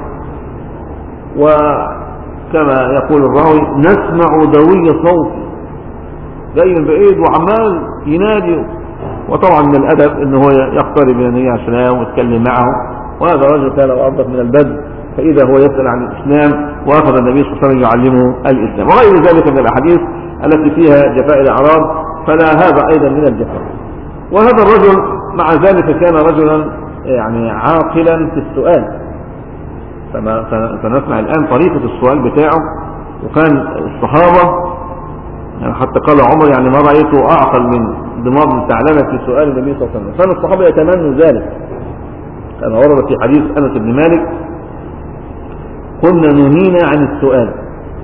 A: وكما يقول الراوي نسمع دوي صوت، جاي من بعيد وعمال ينادي. وطبعا من الأدب انه هو يقترب من النبي عليه الصلاة والسلام ويتكلم معه، وهذا الرجل كان أربط من البدو، فإذا هو يسأل عن الإسلام وأخذ النبي صلى الله عليه وسلم يعلمه الإسلام، وغير ذلك من الأحاديث التي فيها جفاء الأعراب، فلا هذا أيضا من الجفاء. وهذا الرجل مع ذلك كان رجلا يعني عاقلا في السؤال، سنسمع الآن طريقة السؤال بتاعه. وكان الصحابة يعني حتى قال عمر يعني ما رأيته أعقل من ضمام الثعلبة في سؤال النبي صلى الله عليه وسلم. كان الصحابة يتمنوا ذلك. كان ورد في حديث أنس بن مالك كنا نهينا عن السؤال،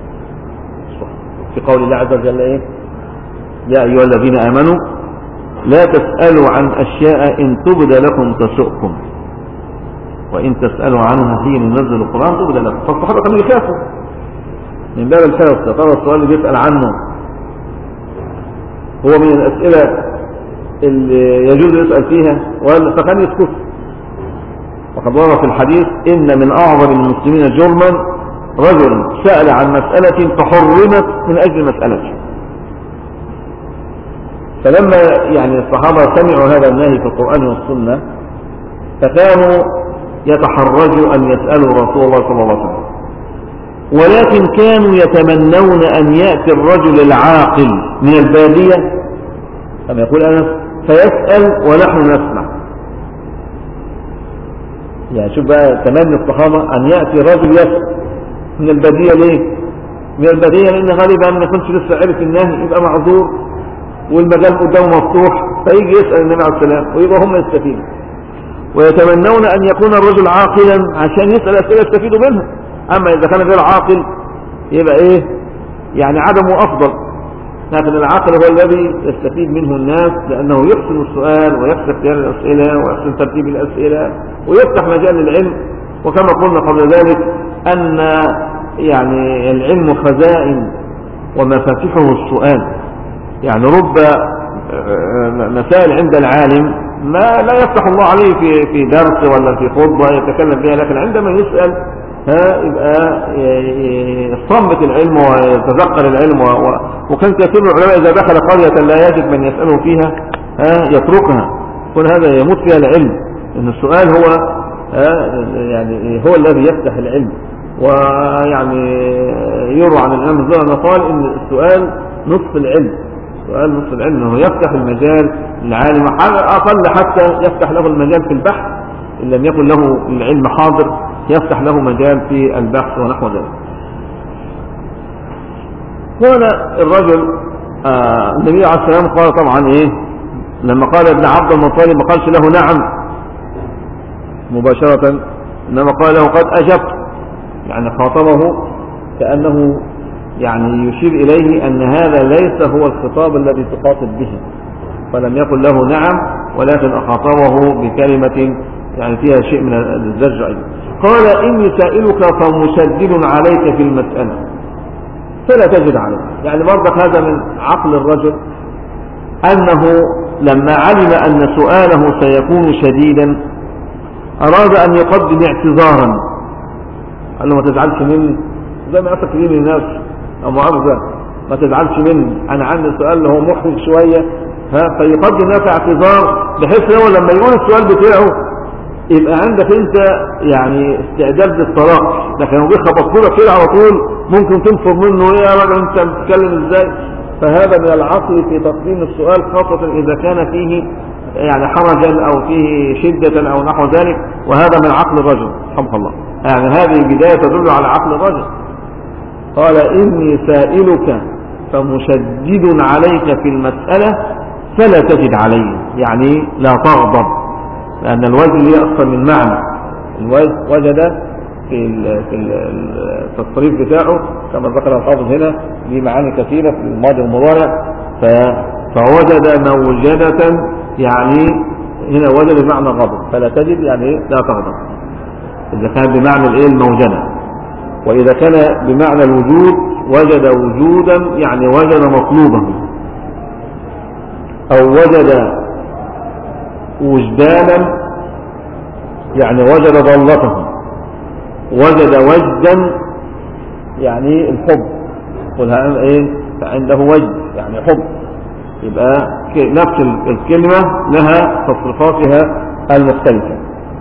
A: في قول الله عز وجل ايه؟ يا أيها الذين آمنوا لا تسألوا عن أشياء إن تبد لكم تسؤكم وإن تسألوا عنها حين ينزل القرآن تبد لكم. فالصحابة كانوا يخافوا من باب الخوف، ترى السؤال اللي بيسأل عنه هو من الأسئلة اللي يجوز يسأل فيها، فكان يسكت. وقد ورد في الحديث إن من أعظم المسلمين جرما رجل سأل عن مسألة فحرمت من أجل مسألته. فلما يعني الصحابة سمعوا هذا النهي في القرآن والسنة، فكانوا يتحرجوا أن يسألوا رسول الله صلى الله عليه وسلم، ولكن كانوا يتمنون أن يأتي الرجل العاقل من البادية كما يقول أنس فيسأل ونحن نسمع. يعني شوف بقى تمني الصحابة أن يأتي رجل يسأل من البادية. ليه؟ من البادية لأن غالبا ما يكونش لسه عرف النهي، يبقى معذور والمجال قدامه مفتوح، فيجي يسأل النبي عليه السلام ويبقى هم يستفيدوا. ويتمنون أن يكون الرجل عاقلا عشان يسأل أسئلة يستفيدوا منها. أما إذا كان غير عاقل يبقى إيه؟ يعني عدمه أفضل. لكن العقل هو الذي يستفيد منه الناس، لأنه يحسن السؤال ويحسن اختيار الأسئلة ويحسن ترتيب الأسئلة ويفتح مجال للعلم. وكما قلنا قبل ذلك أن يعني العلم خزائن ومفاتيحه السؤال. يعني رب مسائل عند العالم ما لا يفتح الله عليه في درس ولا في خطبة يتكلم بها، لكن عندما يسأل يبقى يصمت العلم ويتذكر العلم. وكان كثير من العلماء إذا دخل قرية لا يجد من يسأله فيها يتركها، كل هذا يموت فيها العلم، إن السؤال هو يعني هو الذي يفتح العلم. ويعني يروى عن الإمام الزهري قال إن السؤال نصف العلم، سؤال نصف العلم أنه يفتح المجال للعالم، أقل حتى يفتح له المجال في البحث إن لم يكن له العلم حاضر، يفتح له مجال في البحث ونحو ذلك. قال الرجل النبي عليه السلام قال طبعا لما قال ابن عبد المطلب ما قالش له نعم مباشرة، إنما قال له قد أجبت، يعني خاطبه كأنه يعني يشير إليه أن هذا ليس هو الخطاب الذي تخاطب به، فلم يقل له نعم ولكن أخاطبه بكلمة يعني فيها شيء من الزجر أيضا. قال إني سائلك فمشدد عليك في المسألة فلا تجد عليك. يعني برضك هذا من عقل الرجل، أنه لما علم أن سؤاله سيكون شديدا أراد أن يقدم اعتذارا، قال له ما تزعلش مني زي ما أفكر من الناس أو معارضة، ما تزعلش مني أنا عندي سؤال اللي هو محرج شوية فيقدم لك اعتذار بحيث هو لما يقول السؤال بتاعه يبقى عندك انت يعني استعداد للطلاق. لكن لو جه خبطه كده على طول ممكن تنفر منه يا راجل انت بتتكلم ازاي. فهذا من العقل في تقديم السؤال، خاصة إذا كان فيه يعني حرجا أو فيه شدة أو نحو ذلك، وهذا من عقل الرجل رحمه الله. يعني هذه البداية تدل على عقل الرجل. قال إني سائلك فمشدد عليك في المسألة فلا تجد علي، يعني لا تغضب، لأن الوجد ليه أكثر من معنى. وجد في التصريف بتاعه كما ذكر الحافظ هنا ليه معاني كثيرة في الماضي والمضارع. فوجد موجدة، يعني هنا وجد بمعنى غضب، فلا تجد يعني لا تغضب إذا كان بمعنى الموجدة. وإذا كان بمعنى الوجود وجد وجودا يعني وجد مطلوبا، أو وجد وجدانا يعني وجد ضالته، وجد وجدا يعني الحب، قلها فعنده وجد يعني حب. يبقى نفس الكلمة لها تصرفاتها المختلفة.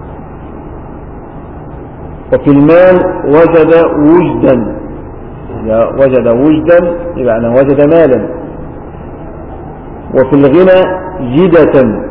A: وفي المال وجد وجدا، وجد وجدا يبقى أنا وجد مالا. وفي الغنى جدة،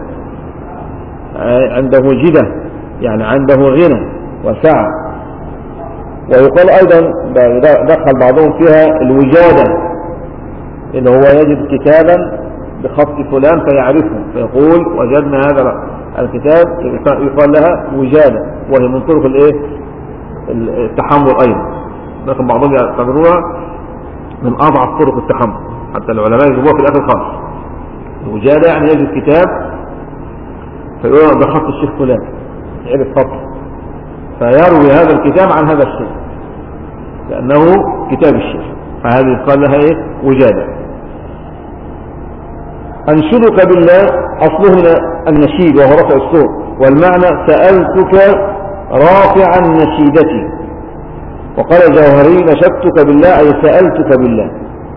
A: عنده جدة يعني عنده غنى وسعة. ويقال أيضا دخل بعضهم فيها الوجادة، إنه هو يجد كتابا بخط فلان فيعرفه فيقول وجدنا هذا الكتاب، يقال لها وجادة، وهي من طرق التحمل أيضا، لكن بعضهم يعتبروها من أضعف طرق التحمل، حتى العلماء يجيبوها في الآخر خالص. الوجادة يعني يجد كتاب فيقول بخط الشيخ فلان، يعرف خطه فيروي هذا الكتاب عن هذا الشيخ لأنه كتاب الشيخ، فهذه يقال لها وجادة. أنشدك بالله أصله من النشيد وهو رفع الصوت، والمعنى سألتك رافعا نشيدتي. وقال الجوهري نشدتك بالله أي سألتك بالله،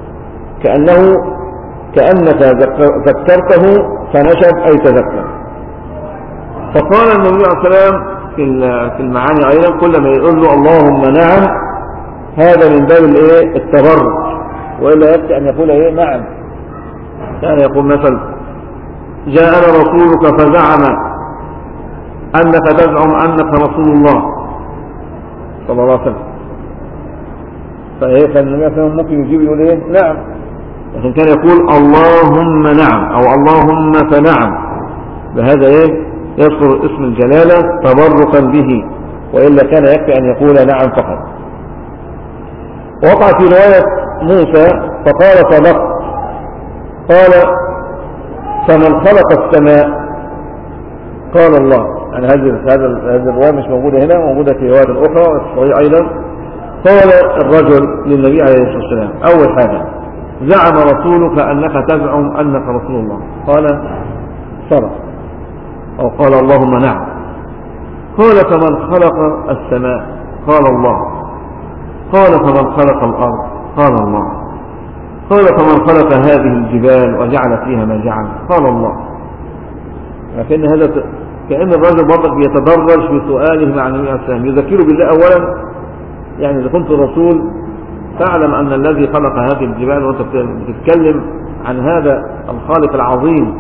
A: كأنك ذكرته فنشد أي تذكر. فقال النبي عليه السلام في المعاني أيضا كل ما يقول له اللهم نعم هذا من باب التبرك، وإلا يكفي أن يقول نعم. كان يقول مثلا جاءنا رسولك فزعم أنك تزعم أنك رسول الله صلى الله عليه وسلم، فالنبي صلى الله عليه وسلم ممكن يجيب يقول نعم، لكن كان يقول اللهم نعم أو اللهم فنعم، بهذا يذكر اسم الجلالة تبركا به، وإلا كان يكفي أن يقول نعم فقط. وقع في رواية موسى فقال صدقت، قال فمن خلق السماء؟ قال الله. يعني هذه الرواية مش موجودة هنا، موجودة في روايات الأخرى والصحيح أيضا. قال الرجل للنبي عليه الصلاة والسلام: أول حاجة، زعم رسولك أنك تزعم أنك رسول الله. قال: صدق. أو قال: اللهم نعم. قال: فمن خلق السماء؟ قال: الله. قال: فمن خلق الأرض؟ قال: الله. قال: فمن خلق هذه الجبال وجعل فيها ما جعل؟ قال: الله. لكن هذا كأن الرجل برضك بيتدرج في سؤاله مع النبي عليه الصلاة والسلام، يذكره بالله أولا. يعني إذا كنت الرسول تعلم أن الذي خلق هذه الجبال، وأنت بتتكلم عن هذا الخالق العظيم،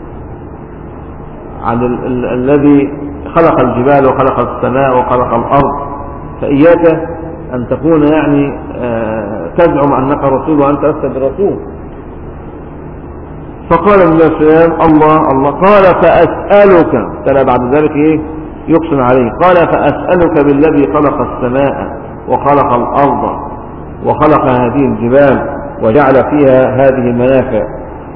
A: عن الذي خلق الجبال وخلق السماء وخلق الأرض، فإياك أن تكون يعني تزعم أنك رسول وأنت لست برسول. فقال النبي صلى الله عليه وسلم: الله الله. قال: فأسألك. تلا بعد ذلك إيه؟ يقسم عليه. قال: فأسألك بالذي خلق السماء وخلق الأرض وخلق هذه الجبال وجعل فيها هذه المنافع،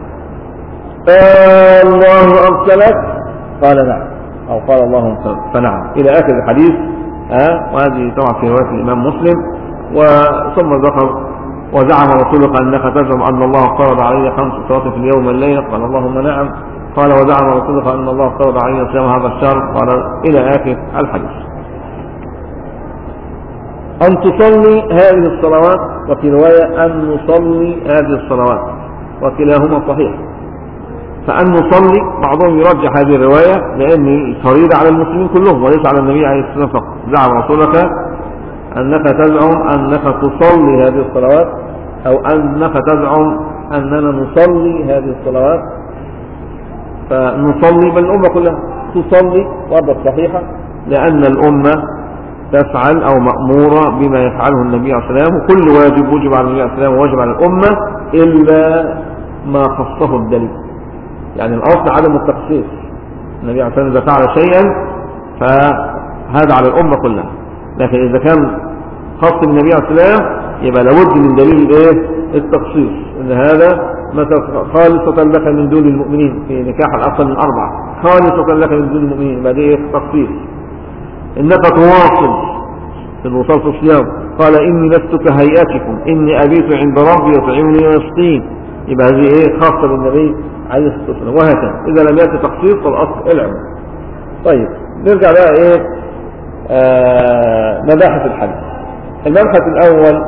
A: الله أرسلك؟ قال: نعم. أو قال: الله أرسلك فنعم، إلى آخر الحديث. وهذه طبعا في رواية الإمام مسلم. وثم ذكر: وزعم رسولك أنك تزعم أن الله فرض علي 5 صلوات في اليوم والليلة؟ قال: اللهم نعم. قال: وزعم رسولك أن الله فرض علي صيام هذا الشهر؟ قال، إلى آخر الحديث. أن تصلي هذه الصلوات، وفي رواية أن نصلي هذه الصلوات، وكلاهما صحيح. فأن نصلي بعضهم يرجح هذه الرواية لأن فريضة على المسلمين كلهم وليس على النبي عليه الصلاة والسلام فقط. زعم رسولك أنك تزعم أنك تصلي هذه الصلوات، أو أنك تزعم أننا نصلي هذه الصلوات. فنصلي بل الأمة كلها تصلي، وهذا صحيحة، لأن الأمة تفعل أو مأمورة بما يفعله النبي عليه الصلاة والسلام، وكل واجب وجب على النبي عليه الصلاة والسلام وواجب على الأمة إلا ما خصه الدليل. يعني الأصل عدم التخصيص. النبي عليه الصلاة والسلام إذا فعل شيئا فهذا على الأمة كلها، لكن إذا كان خاص بالنبي عليه الصلاة والسلام يبقى لابد من دليل التخصيص، إن هذا مثلا خالصة لك من دون المؤمنين في نكاح الأقل من 4، خالصة لك من دون المؤمنين، يبقى ده تخصيص. إنك تواصل في الوصال في الصيام، قال: إني لست كهيئتكم إني أبيت عند ربي يطعمني ويسقين، يبقى هذه خاصة بالنبي عليه الصلاة والسلام. وهكذا إذا لم يأتي تخصيص فالأصل العلم. طيب نرجع بقى مباحث الحديث. المبحث الأول: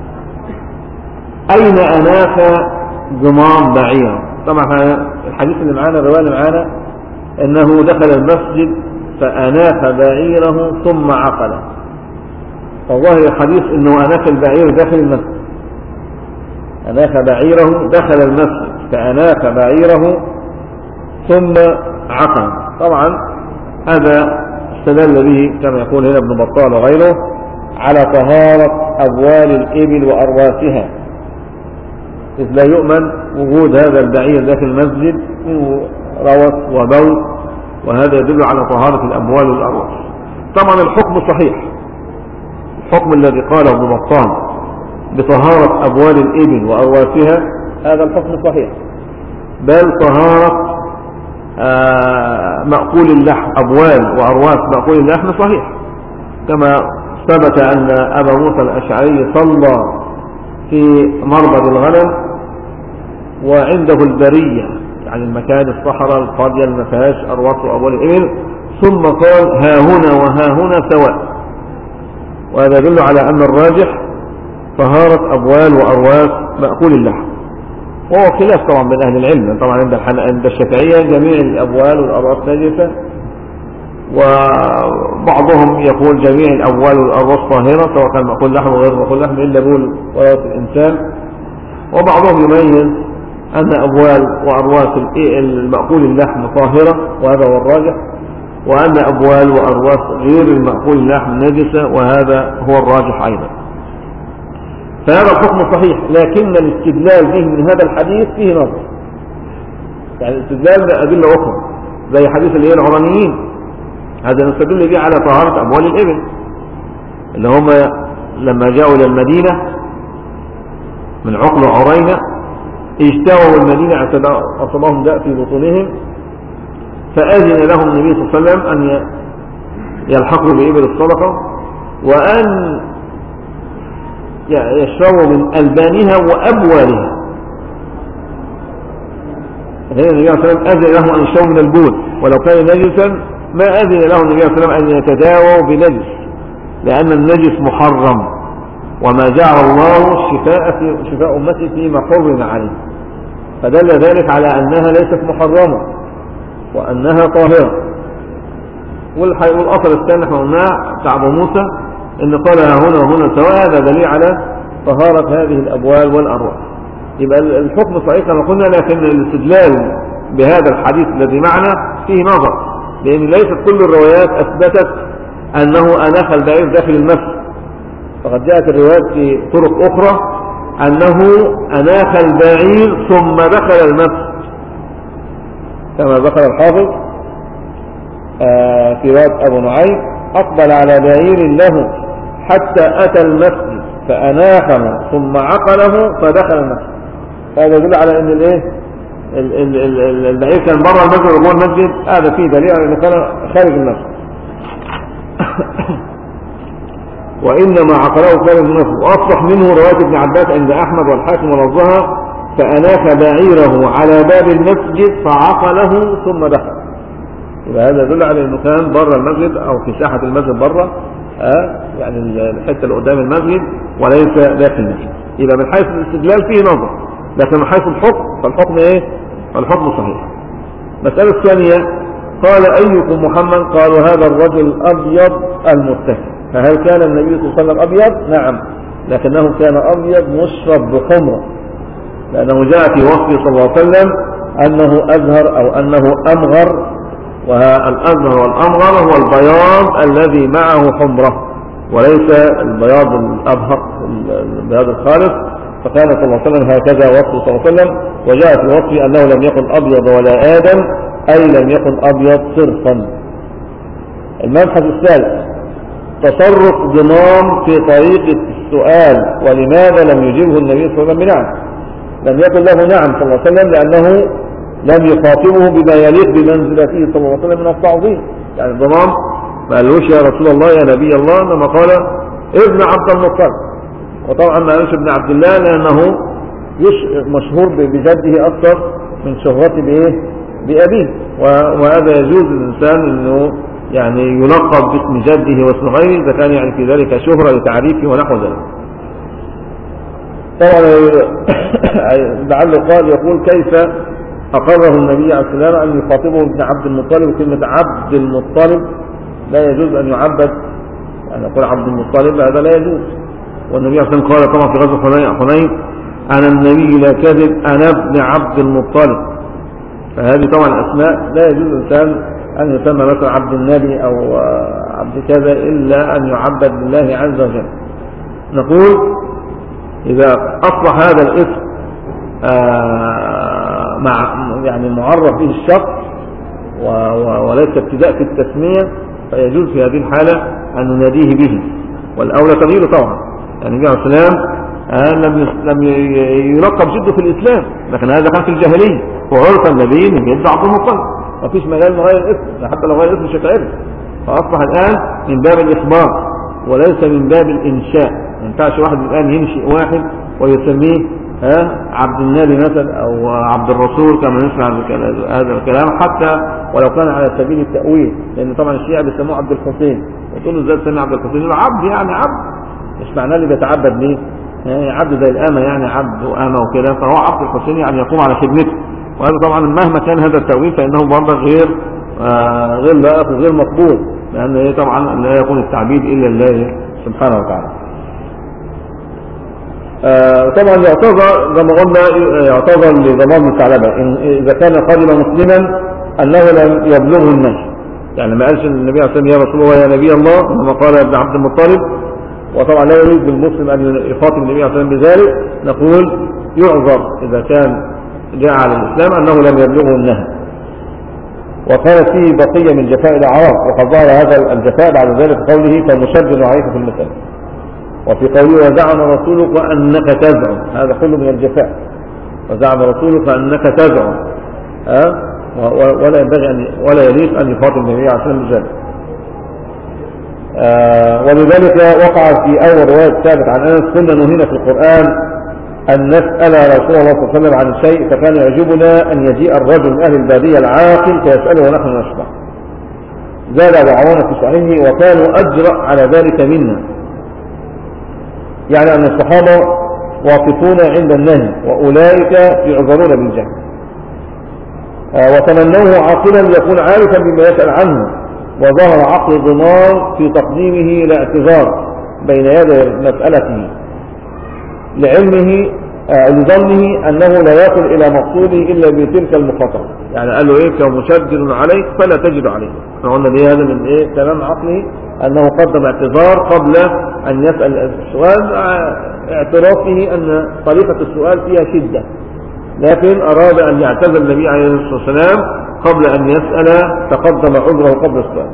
A: أين أناخ جمام بعيرا؟ طبعا الحديث اللي معانا، الرواية اللي معانا، أنه دخل المسجد فأناخ بعيره ثم عقله. فالله الحديث أنه أناخ البعير داخل المسجد، أناخ بعيره دخل المسجد فأناخ بعيره ثم عقل. طبعا هذا استدل به كما يقول هنا ابن بطال وغيره على طهارة أبوال الإبل وأرواثها، إذ لا يؤمن وجود هذا البعير داخل المسجد منه روث وبول، وهذا يدل على طهارة الأبوال والأرواث. طبعا الحكم صحيح، الحكم الذي قاله ابن بطال بطهارة أبوال الإبل وأرواثها هذا الحكم صحيح، بل طهارة مأكول اللحم، أبوال وأرواث مأكول اللحم صحيح، كما ثبت أن أبا موسى الأشعري صلى في مربد الغنم وعنده البرية، يعني المكان الصحراء الفاضية اللي ما فيهاش أرواث وأبوال الإبل، ثم قال: ها هنا وها هنا سواء. وهذا يدل على أن الراجح طهارة أبوال وأرواث مأكول اللحم، وهو خلاف طبعا بين أهل العلم. طبعا عند الشافعية جميع الأبوال والأرواث نجسة، وبعضهم يقول جميع الأبوال والأرواث طاهرة سواء كان مأكول لحم وغير مأكول لحم إلا بول وراث الإنسان، وبعضهم يميز أن أبوال وأرواث المأكول اللحم طاهرة وهذا هو الراجح، وأن أبوال وأرواث غير المأكول اللحم نجسة وهذا هو الراجح أيضا. فهذا الحكم صحيح، لكن الاستدلال به من هذا الحديث فيه نظر، يعني الاستدلال بأدلة أخرى زي حديث اللي هي العرانيين، هذا نستدل به على طهارة أبوال الإبل اللي هم لما جاءوا إلى المدينة من عقل عرينة اجتووا المدينة أصابهم داء في بطونهم، فأذن لهم النبي صلى الله عليه وسلم أن يلحقوا بإبل الصدقة وأن يشربوا من ألبانها وأبوالها. هنا النبي صلى الله عليه وسلم أذن لهم أن يشربوا من البول، ولو كان نجسا ما أذن لهم النبي صلى الله عليه وسلم أن يتداووا بنجس، لأن النجس محرم، وما جعل الله شفاء أمتي فيما حرم عليه، فدل ذلك على أنها ليست محرمة وأنها طاهرة. والأصل الثاني احنا قلناه بتاع أبو موسى إن قال هنا وهنا سواء، هذا دليل على طهارة هذه الأبوال والأرواح. يبقى الحكم صحيح كما قلنا، لكن الاستدلال بهذا الحديث الذي معنا فيه نظر، لأن ليست كل الروايات أثبتت أنه أناخ البعير داخل المسجد، فقد جاءت الروايات في طرق أخرى أنه أناخ البعير ثم دخل المسجد، كما ذكر الحافظ في رواية أبو نعيم: أقبل على بعير له حتى أتى المسجد فأناخه ثم عقله فدخل المسجد. هذا يدل على أن البعير كان برا المسجد وجوه المسجد، هذا فيه دليل على أنه كان خارج المسجد. وإنما عقله خارج المسجد. وأصح منه رواية ابن عباس عند أحمد والحاكم ولفظها: فأناخ بعيره على باب المسجد فعقله ثم دخل. يبقى هذا يدل على أنه كان برا المسجد أو في ساحة المسجد برا، يعني الحتة اللي قدام المسجد وليس داخل المسجد. يبقى من حيث الاستدلال فيه نظر، لكن من حيث الحكم فالحكم ايه؟ الحكم صحيح. المسألة الثانية: قال أيكم محمد؟ قالوا هذا الرجل الأبيض المتكئ. فهل كان النبي صلى الله عليه وسلم أبيض؟ نعم، لكنه كان أبيض مشرب بحمرة، لأنه جاء في وصفه صلى الله عليه وسلم أنه أزهر أو أنه أمغر، والأزهر والأمغر هو البياض الذي معه حمرة وليس البياض الأبهر البياض الخالص. فكان صلى الله عليه وسلم هكذا وصفه صلى الله عليه وسلم. وجاء في وصفه أنه لم يكن أبيض ولا آدم، أي لم يكن أبيض صرفا. المبحث الثالث: تصرف ضمام في طريقة السؤال، ولماذا لم يجيبه النبي صلى الله عليه وسلم بنعم؟ لم يقل له نعم صلى الله عليه وسلم لأنه لم يخاطبه بما يليق بمنزلته صلى الله عليه وسلم من التعظيم. يعني ضمام ما قالوش يا رسول الله يا نبي الله، انما قال ابن عبد المطلب. وطبعا ما قالوش ابن عبد الله لأنه مشهور بجده أكثر من شهرته بأبيه، وهذا يجوز للإنسان أنه يعني يلقب باسم جده واسم غيره إذا كان يعني في ذلك شهرة لتعريفه ونحو ذلك. طبعا لعله قال يقول: كيف أقره النبي عليه السلام أن يخاطبه ابن عبد المطلب؟ وكلمة عبد المطلب لا يجوز أن يعبد، يعني يقول عبد المطلب هذا لا يجوز. والنبي عليه السلام قال طبعا في غزوة حنين: أنا النبي لا كذب، أنا ابن عبد المطلب. فهذه طبعا أسماء لا يجوز الإنسان أن يسمى مثلا عبد النبي أو عبد كذا إلا أن يعبد لله عز وجل. نقول إذا أصبح هذا الاسم يعني معرف به الشخص وليس ابتداء في التسمية، فيجوز في هذه الحالة أن نناديه به، والأولى تغييره طبعا. يعني النبي عليه السلام لم يلقب جده في الإسلام، لكن هذا كان في الجاهلية، وعرف النبي من جد عبد المطلب، ما فيش مجال نغير الاسم، حتى لو غير الاسم مش هتعرف. فأصبح الآن من باب الإخبار وليس من باب الإنشاء. ما ينفعش واحد الآن ينشئ واحد ويسميه عبد النبي مثلا أو عبد الرسول كما نسمع هذا الكلام، حتى ولو كان على سبيل التأويل، لأن طبعا الشيعة بيسموه عبد الحسين، وتقول له ازاي تسمي عبد الحسين؟ يقول عبد، يعني عبد، مش معناه اللي بيتعبد ليه؟ يعني عبد زي الأمة، يعني عبد وأمة وكده، فهو عبد الحسين يعني يقوم على خدمته. وهذا طبعا مهما كان هذا التأويل فإنه برضه غير لائق وغير مقبول، لأن طبعا لا يكون التعبيد إلا الله سبحانه وتعالى. طبعا يعتذر زي ما قلنا، يعتذر لضمان الثعلبة إذا كان قدم مسلما أنه لم يبلغه النهي. يعني ما قالش النبي عليه الصلاة والسلام يا رسول الله يا نبي الله، إنما قال ابن عبد المطلب. وطبعا لا يريد بالمسلم أن يخاطب النبي عليه الصلاة والسلام بذلك. نقول يعذر إذا كان جاء على الإسلام أنه لم يبلغه النهي. وكانت فيه بقية من جفاء الأعراب، وقد ظهر هذا الجفاء بعد ذلك قوله: فمشدد عليك في المثال. وفي قوله: ودعنا رسولك وأنك تزعم، هذا كله من الجفاء. وزعم رسولك أنك تزعم، ولا ينبغي ولا يليق أن يخاطب النبي عليه الصلاة والسلام بذلك. ولذلك وقع في أول رواية ثابت عن أنس: كنا نهينا في القرآن أن نسأل رسول الله صلى الله عليه وسلم عن الشيء، فكان يعجبنا أن يجيء الرجل من أهل البادية العاقل فيسأله ونحن نشبع. زاد أبو عوانة في صحيحه: وكانوا أجرأ على ذلك منا، يعني أن الصحابة واقفون عند النهي وأولئك يعذرون بالجهل. وتمنوه عاقلا يكون عارفا بما يسأل عنه، وظهر عقل الضمان في تقديمه لاعتذار بين يدي مسألته لعلمه لظنه أنه لا يصل إلى مقصوده إلا بتلك المخاطرة. يعني قال له إيه: كمشدد عليك فلا تجد عليه. احنا قلنا ليه هذا من إيه؟ تمام عقله أنه قدم اعتذار قبل أن يسأل السؤال، اعترافه أن طريقة السؤال فيها شدة، لكن أراد أن يعتذر النبي عليه الصلاة والسلام قبل أن يسأل، تقدم عذره قبل السؤال.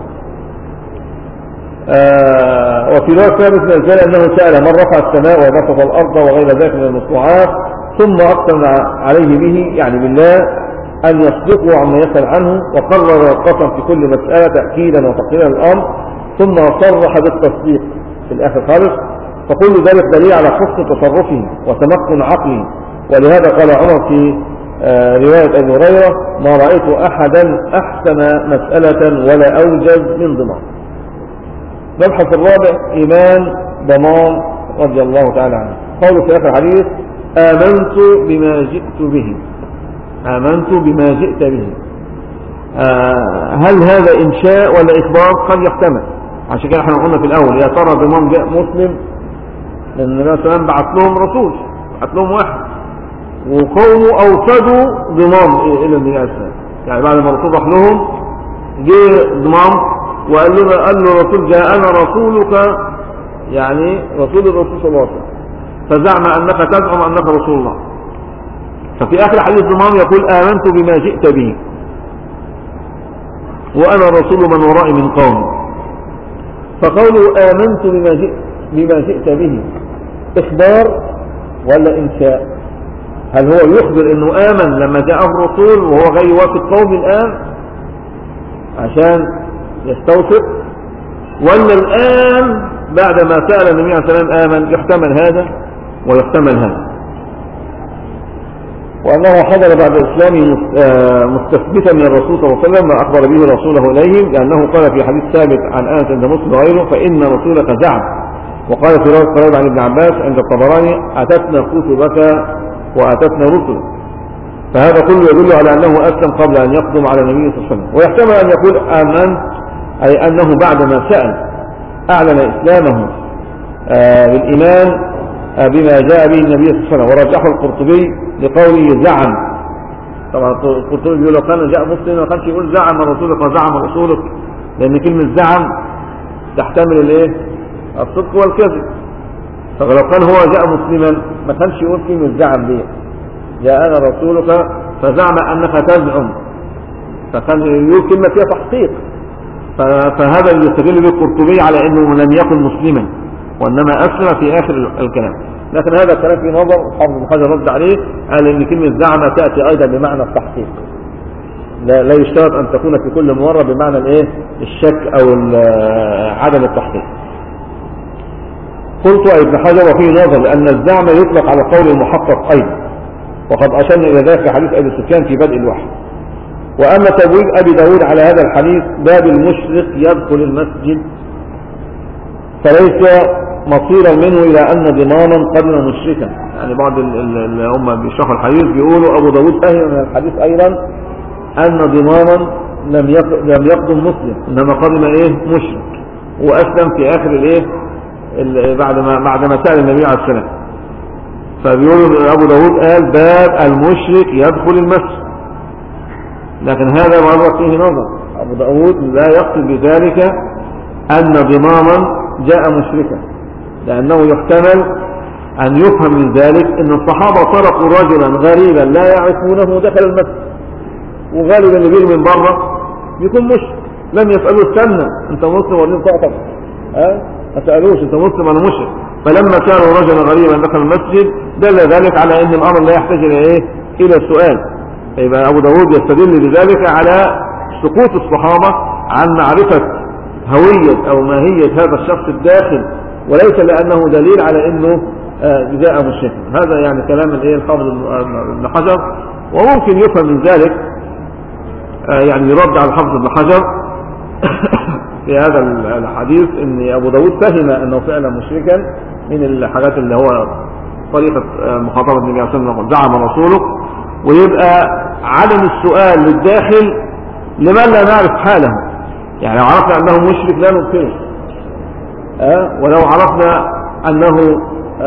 A: وفي رواية ثابت من الجال أنه سأل: من رفع السماء وبسط الأرض وغير ذلك من المصنوعات، ثم أقسم عليه به، يعني بالله، أن يصدقه عما يسأل عنه، وقرر القسم في كل مسألة تأكيدا وتقريرا الأمر، ثم صرح بالتصديق في الآخر خالص. فكل ذلك دليل على حسن تصرفه وتمكن عقله. ولهذا قال عمر في رواية أبي هريرة: ما رأيت أحدا أحسن مسألة ولا أوجز من ضمان. مبحث الرابع: إيمان ضمان رضي الله تعالى عنه. قوله في آخر الحديث: آمنت بما جئت به. آمنت بما جئت به. هل هذا إنشاء ولا إخبار؟ قد يحتمل. عشان كده احنا قلنا في الأول: يا ترى ضمان جاء مسلم؟ لأن النبي صلى الله عليه وسلم بعث لهم رسول، بعث لهم واحد، وقوموا أوفدوا ضمان إلى النبي عليه الصلاة والسلام. يعني بعد ما الرسول راح لهم جه ضمان وقال له الرسول: جاءنا رسولك، يعني رسول الرسول صلى الله عليه وسلم، فزعم أنك تزعم أنك رسول الله. ففي آخر حديث ضمان يقول: آمنت بما جئت به وأنا رسول من ورائي من قومي. فقوله آمنت بما جئت به إخبار ولا إنشاء؟ هل هو يخبر أنه آمن لما جاءه الرسول وهو غير يوافق قوم الآن عشان يستوثق، ولا الآن بعد ما سأل النبي عليه الصلاة والسلام آمن؟ يحتمل هذا ويحتمل هذا. وأنه حضر بعد إسلامه مستثبتا من الرسول صلى الله عليه وسلم ما أخبر به رسوله إليهم، لأنه قال في حديث ثابت عن أنس عند مسلم وغيره: فإن رسولك زعم. وقال في رواية قريب عن ابن عباس عند الطبراني: أتتنا كتبك وأتتنا رسلك. فهذا كله يدل على أنه أسلم قبل أن يقدم على النبي صلى الله عليه وسلم. ويحتمل أن يقول آمن، أي أنه بعدما سأل أعلن إسلامه بالإيمان بما جاء به النبي صلى الله عليه وسلم. ورجحه القرطبي لقوله زعم. طبعا القرطبي بيقول: لو كان جاء مسلم ما كانش يقول زعم رسولك وزعم رسولك، لأن كلمة زعم تحتمل الايه؟ الصدق والكذب. فلو كان هو جاء مسلما ما كانش يقول كلمة زعم دي: جاءنا رسولك، فزعم أنك تزعم، فكان يقول كلمة فيها تحقيق. فهذا اللي يستدل به القرطبي على أنه لم يكن مسلما وإنما أسلم في آخر الكلام. لكن هذا الكلام في نظر حافظ بن حجر رد عليه، قال إن كلمة زعم تأتي أيضا بمعنى التحقيق، لا يشترط أن تكون في كل مرة بمعنى الايه؟ الشك أو عدم التحقيق. قلت ابن حجر: وفيه نظر، لأن الزعم يطلق على قول المحقق أيضا، وقد أشرنا إلى ذلك في حديث أبي سفيان في بدء الوحي. وأما تبويب أبي داود على هذا الحديث: باب المشرك يدخل المسجد، فليس مصيرا منه إلى أن ضمانا قدم مشركا. يعني بعض اللي هم بيشرحوا الحديث بيقولوا أبو داود فهم من الحديث أيضا أن ضمانا لم يقدم مسلم، إنما قدم إيه؟ مشرك، وأسلم في آخر الإيه؟ بعد ما سأل النبي عليه السلام. فبيقولوا أبو داود قال: باب المشرك يدخل المسجد، لكن هذا مرة فيه نظر. أبو داود لا يقصد بذلك أن ضماما جاء مشركا، لأنه يحتمل أن يفهم من ذلك أن الصحابة طرقوا رجلا غريبا لا يعرفونه دخل المسجد، وغالبا اللي بيجي من بره بيكون مشرك، لم يسألوا استنى أنت مسلم ولا أنت تعتقد؟ ما سألوش أنت مسلم ولا مشرك. فلما كانوا رجلا غريبا دخل المسجد دل ذلك على أن الأمر لا يحتاج إلى إيه؟ إلى السؤال. يبقى أبو داود يستدل بذلك على سقوط الصحابة عن معرفة هوية أو ماهية هذا الشخص الداخل، وليس لأنه دليل على أنه جاء مشركا. هذا يعني كلام الحافظ ابن حجر، وممكن يفهم من ذلك يعني يرد على الحافظ ابن حجر في هذا الحديث ان ابو داود فهم انه فعلا مشركا من الحاجات اللي هو طريقة مخاطبة النبي عليه الصلاة والسلام زعم رسوله، ويبقى عدم السؤال للداخل لمن لا نعرف حاله. يعني لو عرفنا انه مشرك لا نبكره، ولو عرفنا انه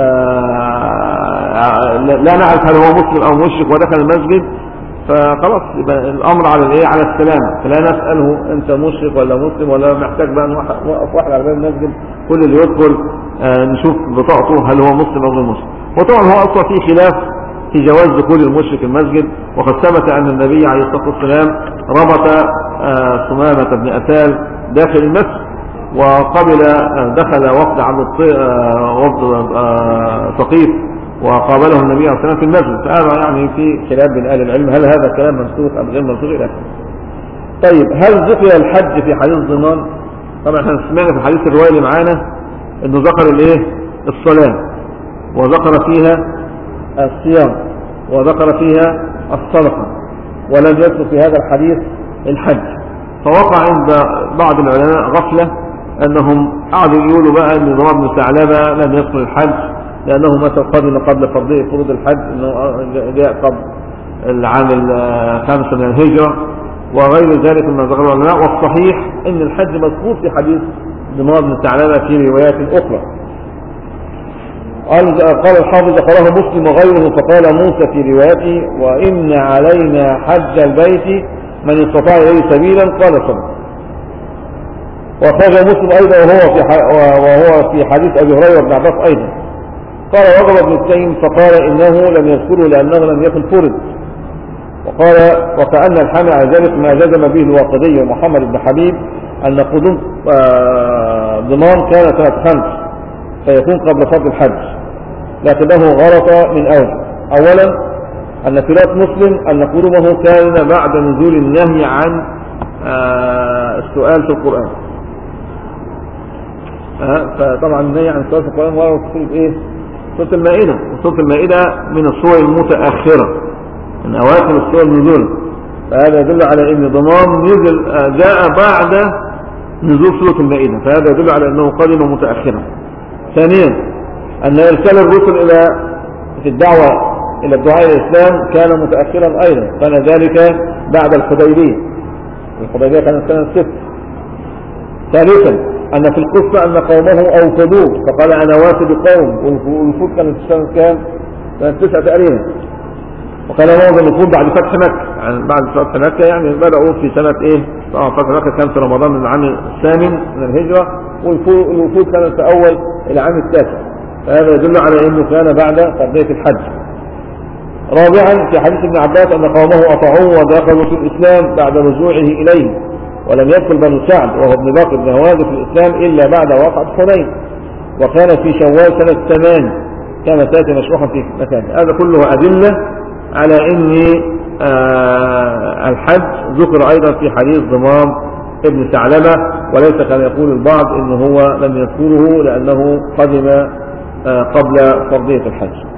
A: لا نعرف هل هو مسلم او مشرك ودخل المسجد، فخلاص يبقى الامر على على السلامه، فلا نساله انت مشرك ولا مسلم، ولا محتاج بقى نوقف واحد على باب المسجد كل اللي يدخل نشوف بطاقته هل هو مسلم او غير مسلم. وطبعا هو اصلا في خلاف في جواز دخول المشرك المسجد، وقد ثبت ان النبي عليه الصلاه والسلام ربط ثمامه بن اثال داخل المسجد، وقبل دخل وفد عن وفد ثقيف وقابله النبي عليه الصلاه والسلام في المسجد. فهذا يعني في خلاف بين اهل العلم هل هذا كلام منسوخ ام غير منسوخ الى اخره. طيب هل ذكر الحج في حديث ضمان؟ طبعا احنا سمعنا في حديث الروايه اللي معانا انه ذكر الصلاه، وذكر فيها الصيام، وذكر فيها الصدقه، ولم يذكر في هذا الحديث الحج. فوقع عند بعض العلماء غفله انهم قعدوا يقولوا بقى ان ضرب بن ثعلبه لم يذكر الحج لانه مثلا قدم قبل فروض الحج، انه جاء قبل العام 5 من الهجره وغير ذلك مما ذكره العلماء. والصحيح ان الحج مذكور في حديث ضمام بن ثعلبه في روايات اخرى. قال الحافظ قرأه مسلم وغيره، فقال موسى في روايته وان علينا حج البيت من استطاع اليه سبيلا، قال صدق. وخرج مسلم ايضا وهو في حديث ابي هريره بن عباس ايضا. قال وغضب ابن التيم فقال انه لم يذكره لانه لم يكن فرد. وقال وكأن الحامل على ذلك ما جزم به الواقدي ومحمد بن حبيب ان قدوم ضمان كان سنة 5 فيكون قبل فرض الحج، لكنه غلط من اولا ان في رواية مسلم ان قدومه كان بعد نزول النهي عن السؤال في القرآن. فطبعا النهي عن السؤال في القرآن ورد في سورة المائدة، وسورة المائدة من الصور المتأخرة من أواخر الصور نزولا، فهذا يدل على أن ضمان نزل جاء بعد نزول سورة المائدة، فهذا يدل على أنه قدم متأخرا. ثانيا أن إرسال الرسل في الدعوة إلى الدعاء الإسلام كان متأخرا أيضا، كان ذلك بعد الحديبية كانت سنة 6. ثالثا أن في القصة أن قومه أوفدوه فقال أنا وافد قوم، والوفود كانت في سنة كام؟ سنة 9 تقريبا، وكان معظم الوفود بعد فتح مكة، يعني بعد فتح مكة يعني بدأوا في سنة طبعا فتح مكة كان في رمضان من العام 8 من الهجرة، والوفود كانت في أول العام 9، فهذا يدل على أنه كان بعد قضية الحج. رابعا في حديث ابن عباس أن قومه أطاعوه ودخلوا في الإسلام بعد رجوعه إليه، ولم يدخل بنو سعد وهو ابن باقر بن هوازن في الإسلام إلا بعد وقعة حنين، وكان في شوال سنة 8 كان تاتي مشروحا في مكان. هذا كله أدلة على أن الحج ذكر أيضا في حديث ضمام ابن ثعلبة، وليس كما يقول البعض إنه هو لم يذكره لأنه قدم قبل فرضية الحج.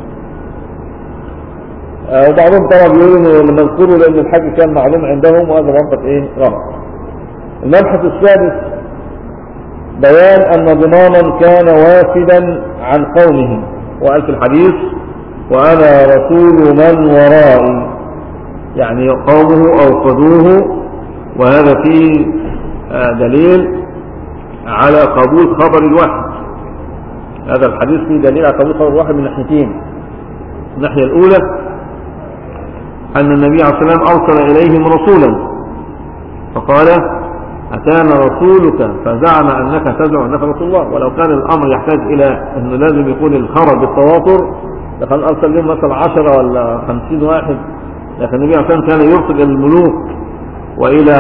A: وبعضهم طبعا بيقولوا انه لما يذكروا لان الحج كان معلوم عندهم، وهذا منطق غلط. المبحث السادس بيان ان ضماما كان وافدا عن قومه، وقال في الحديث وانا رسول من ورائي، يعني قومه اوفدوه، وهذا فيه دليل على قبول خبر الواحد. هذا الحديث فيه دليل على قبول خبر الواحد من ناحيتين. الناحية الأولى أن النبي عليه الصلاة والسلام أرسل إليهم رسولا فقال أتانا رسولك فزعم أنك تزعم أنك رسول الله، ولو كان الأمر يحتاج إلى أنه لازم يكون الخبر بالتواتر لكان أرسل لهم مثلا 10 ولا 50 واحد، لكن النبي عليه الصلاة والسلام كان يرسل إلى الملوك وإلى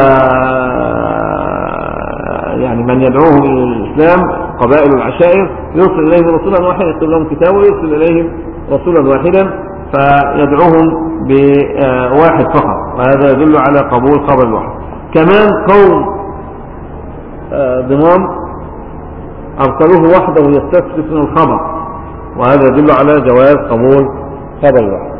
A: يعني من يدعوهم إلى الإسلام قبائل العشائر، يرسل إليهم رسولا واحدا يكتب لهم كتاب ويرسل إليهم رسولا واحدا. فيدعوهم بواحد فقط، وهذا يدل على قبول خبر الواحد. كمان قوم ضمام أرسلوه وحده يستثبت من الخبر، وهذا يدل على جواز قبول خبر الواحد.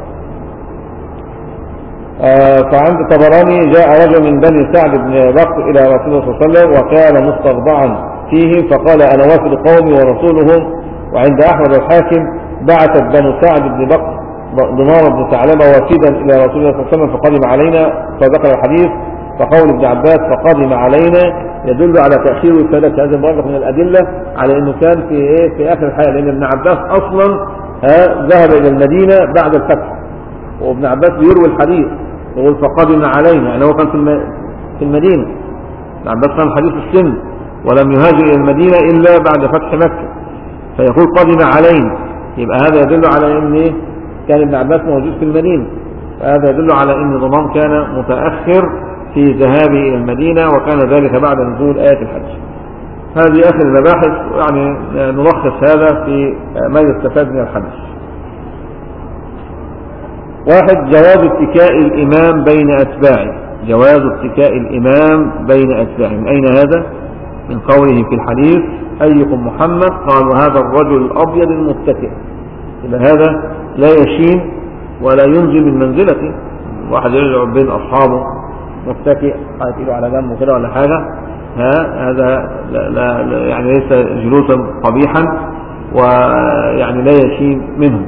A: فعند طبراني جاء رجل من بني سعد بن بكر إلى رسول الله صلى الله عليه وسلم وكان مستخضعا فيهم، فقال أنا وافد قومي ورسولهم. وعند أحمد الحاكم بعثت بنو سعد بن بكر ضمام بن ثعلبة وافدا إلى رسول الله صلى الله عليه وسلم فقدم علينا، فذكر الحديث. فقول ابن عباس فقدم علينا يدل على تأخير وفادة، هذا برضه من الأدلة على أنه كان في آخر الحياة، لأن ابن عباس أصلا ذهب إلى المدينة بعد الفتح، وابن عباس بيروي الحديث يقول فقدم علينا، يعني هو كان في المدينة. ابن عباس كان حديث السن ولم يهاجر إلى المدينة إلا بعد فتح مكة، فيقول قدم علينا، يبقى هذا يدل على أن كان ابن عباس موجود في المدينة، فهذا يدل على أن ضمام كان متأخر في ذهابه إلى المدينة، وكان ذلك بعد نزول آية الحج. هذه آخر المباحث، يعني نلخص هذا في ما يستفاد من الحديث. واحد، جواز اتكاء الإمام بين أتباعه. جواز اتكاء الإمام بين أتباعه، من أين هذا؟ من قوله في الحديث أيكم محمد؟ قالوا هذا الرجل الأبيض المتكئ. إذا هذا لا يشين ولا ينزل من منزلته، واحد يرجع بين أصحابه متكئ حاطط ايده على جنبه كده ولا حاجة، هذا لا يعني ليس جلوسا قبيحا، ويعني لا يشين منه.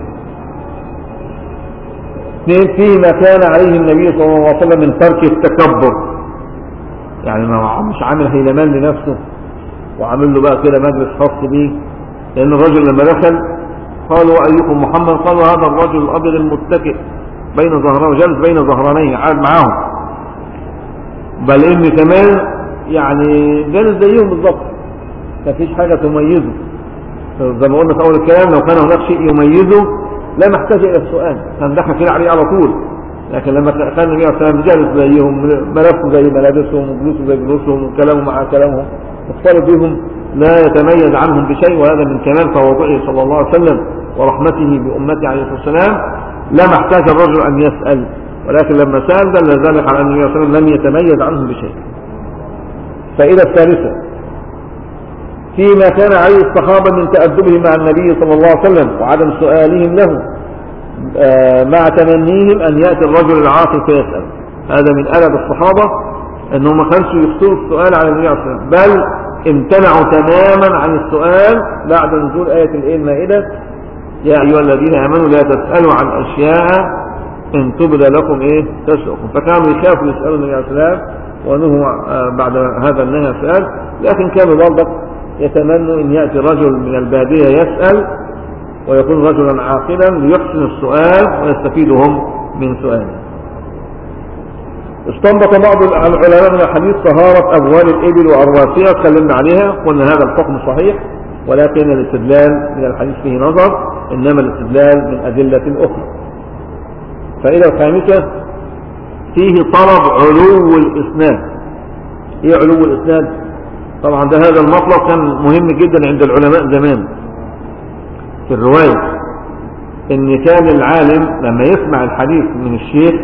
A: اثنين، فيما كان عليه النبي صلى الله عليه وسلم من ترك التكبر، يعني مش عامل هيلمان لنفسه وعامل له بقى كده مجلس خاص بيه، لأن الرجل لما دخل قالوا أيكم محمد؟ قالوا هذا الرجل الأبيض المتكئ بين ظهرانيه، جالس بين ظهرانيه قاعد معاهم، بل إن كمان يعني جالس زيهم بالضبط، مفيش حاجة تميزه. زي ما قلنا في أول الكلام لو كان هناك شيء يميزه لما احتاج إلى السؤال، كان دخل كده عليه على طول. لكن لما كان النبي عليه الصلاة والسلام جالس زيهم، ملابسه زي ملابسهم وجلوسه زي جلوسهم وكلامه مع كلامهم، مختلط بهم، لا يتميز عنهم بشيء، وهذا من كمال تواضعه صلى الله عليه وسلم ورحمته بأمته عليه الصلاة والسلام. لما احتاج الرجل أن يسأل، ولكن لما سأل دل ذلك على أن النبي صلى الله عليه وسلم لم يتميز عنهم بشيء. فإلى الثالثة، فيما كان عليه الصحابة من تأدبهم مع النبي صلى الله عليه وسلم وعدم سؤالهم له مع تمنيهم أن يأتي الرجل العاقل فيسأل. هذا من أدب الصحابة أنهم ما كانش يخطروا السؤال على النبي صلى الله عليه وسلم، بل امتنعوا تماما عن السؤال بعد نزول آية المائدة يا أيها الذين آمنوا لا تسألوا عن أشياء إن تبد لكم تسؤكم. فكانوا يخافوا يسألوا النبي عليه الصلاة والسلام، ونهوا بعد هذا النهي السؤال، لكن كانوا برضه يتمنوا أن يأتي رجل من البادية يسأل ويكون رجلا عاقلا ليحسن السؤال ويستفيدهم من سؤاله. استنبط بعض العلماء من الحديث طهارة أبوال الإبل وأرواسها، تكلمنا عليها، قلنا هذا الحكم صحيح، ولكن الاستدلال من الحديث فيه نظر، إنما الاستدلال من أدلة أخرى. فإلى الخامسة، فيه طلب علو الإسناد. إيه علو الإسناد؟ طبعا ده هذا المطلب كان مهم جدا عند العلماء زمان في الرواية، إن كان العالم لما يسمع الحديث من الشيخ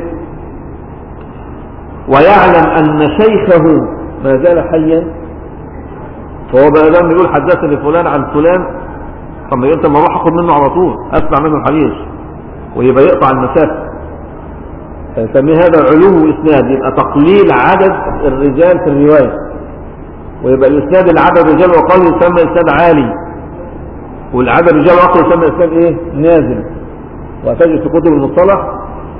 A: ويعلم أن شيخه ما زال حيا، فهو بقى لما يقول حدثني فلان عن فلان، طب ما انت ما اروح اخد منه على طول اسمع منه الحديث، ويبقى يقطع المسافه. فيسميه هذا علو اسناد، يبقى تقليل عدد الرجال في الروايه، ويبقى الاسناد العدد الرجال وقل يسمى اسناد عالي، والعدد الرجال وقل يسمى اسناد نازل. وتجد في كتب المصطلح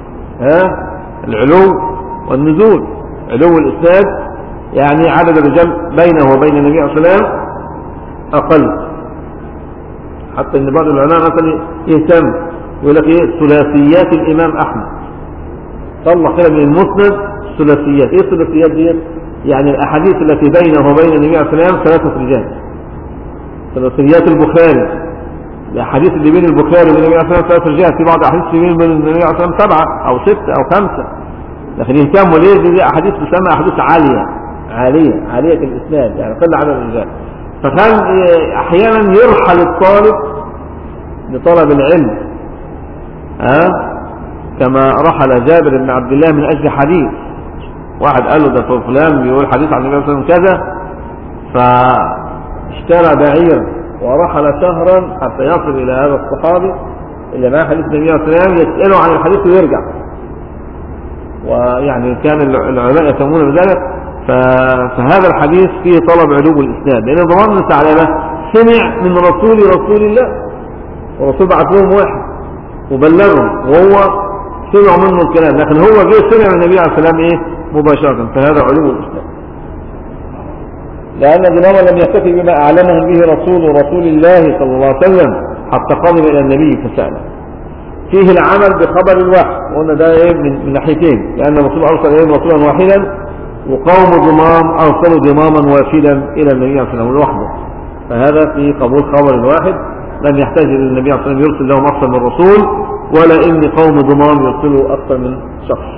A: العلو والنزول. علو الاسناد يعني عدد الرجال بينه وبين النبي عليه الصلاة والسلام أقل، حتى ان بعض العلماء مثلا يهتم يقول لك ثلاثيات الإمام أحمد، طلع كده من المسند ثلاثيات. الثلاثيات دي؟ يعني الأحاديث التي بينه وبين النبي عليه الصلاة والسلام 3 رجال. ثلاثيات البخاري، الأحاديث اللي بين البخاري وبين النبي عليه الصلاة والسلام 3 رجال، في بعض الأحاديث بين النبي عليه الصلاة والسلام 7 أو 6 أو 5، لكن يهتموا ليه؟ دي أحاديث تسمى أحاديث عالية الإسناد، يعني قل عدد الرجال. فكان أحيانا يرحل الطالب لطلب العلم كما رحل جابر بن عبد الله من أجل حديث، واحد قال له ده فلان بيقول حديث عن النبي صلى الله عليه وسلم كذا، فاشترى بعير ورحل شهرا حتى يصل إلى هذا الصحابي اللي معاه حديث النبي صلى الله عليه وسلم يسأله عن الحديث ويرجع. ويعني كان العلماء يسمون بذلك. فهذا الحديث فيه طلب علو الإسناد، لأن ضمان ثعلبة سمع من رسول الله، والرسول بعث لهم واحد وبلغهم وهو سمع منه الكلام، لكن هو جه سمع من النبي عليه السلام مباشرة، فهذا علو الإسلام. لأن ضمان لم يكتفي بما أعلمهم به رسول الله صلى الله عليه وسلم حتى قدم إلى النبي فسأله. فيه العمل بخبر الوحي، وقلنا ده من ناحيتين، لأن الرسول أرسل إليهم رسولا واحدا، وقوم ضمام أرسلوا ضماما وافدا إلى النبي عليه السلام لوحده، فهذا في قبول خبر الواحد، لم يحتاج النبي عليه الصلاة والسلام يرسل لهم أكثر من رسول، ولا إن قوم ضمام يرسلوا أكثر من شخص.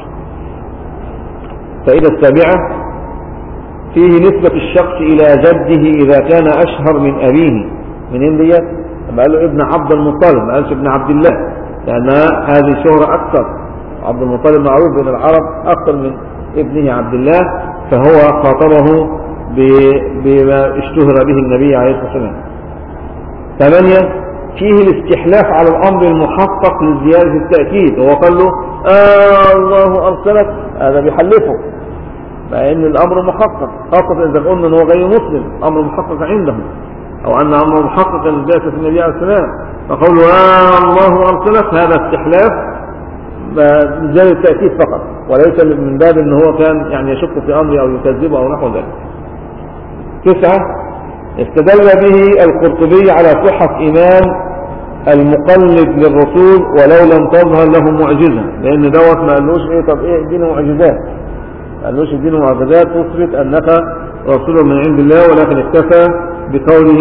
A: فإذا السابعة فيه نسبة الشخص إلى جده إذا كان أشهر من أبيه. من إندية لما قال له ابن عبد المطلب، ما قالش ابن عبد الله، لأن هذه شهرة أكثر. عبد المطلب معروف بين العرب أكثر من ابنه عبد الله، فهو خاطبه بما اشتهر به النبي عليه الصلاة والسلام. 8 فيه الاستحلاف على الأمر المحقق لزيادة التأكيد، وهو قال له الله أرسلك، هذا بيحلفه مع ان الامر محقق، خاصة اذا قلنا ان هو غير مسلم، امر محقق عندهم، او ان امر محقق البعثة في النبي عليه السلام، فقوله الله ارسلك هذا استحلاف زي التأكيد فقط، وليس من باب ان هو كان يعني يشك في امره او يكذبه او نحو ذلك. 9 استدل به القرطبي على صحة ايمان المقلد للرسول ولو لم تظهر له معجزة، لان دوت ما قالوش طب ادينا معجزات، قالوش ادينه معجزات تثبت انك رسول من عند الله، ولكن اكتفى بقوله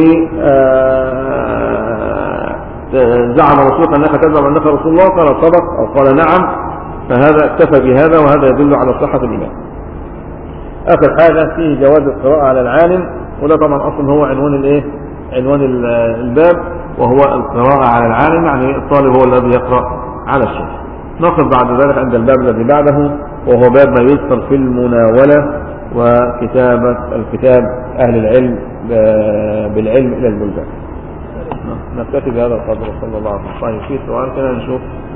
A: زعم رسولك انك تزعم انك رسول الله، قال صدق او قال نعم، فهذا اكتفى بهذا، وهذا يدل على صحة الايمان. اخر حاجة فيه جواز القراءة على العالم، وده طبعا اصلا هو عنوان الباب، وهو القراءة على العالم، يعني الطالب هو الذي يقرأ على الشيخ. نقف بعد ذلك عند الباب الذي بعده، وهو باب ما يذكر في المناولة وكتابة الكتاب أهل العلم بالعلم إلى البلدان. نكتفي بهذا القدر، صلى الله عليه وسلم. في سؤال كده نشوف.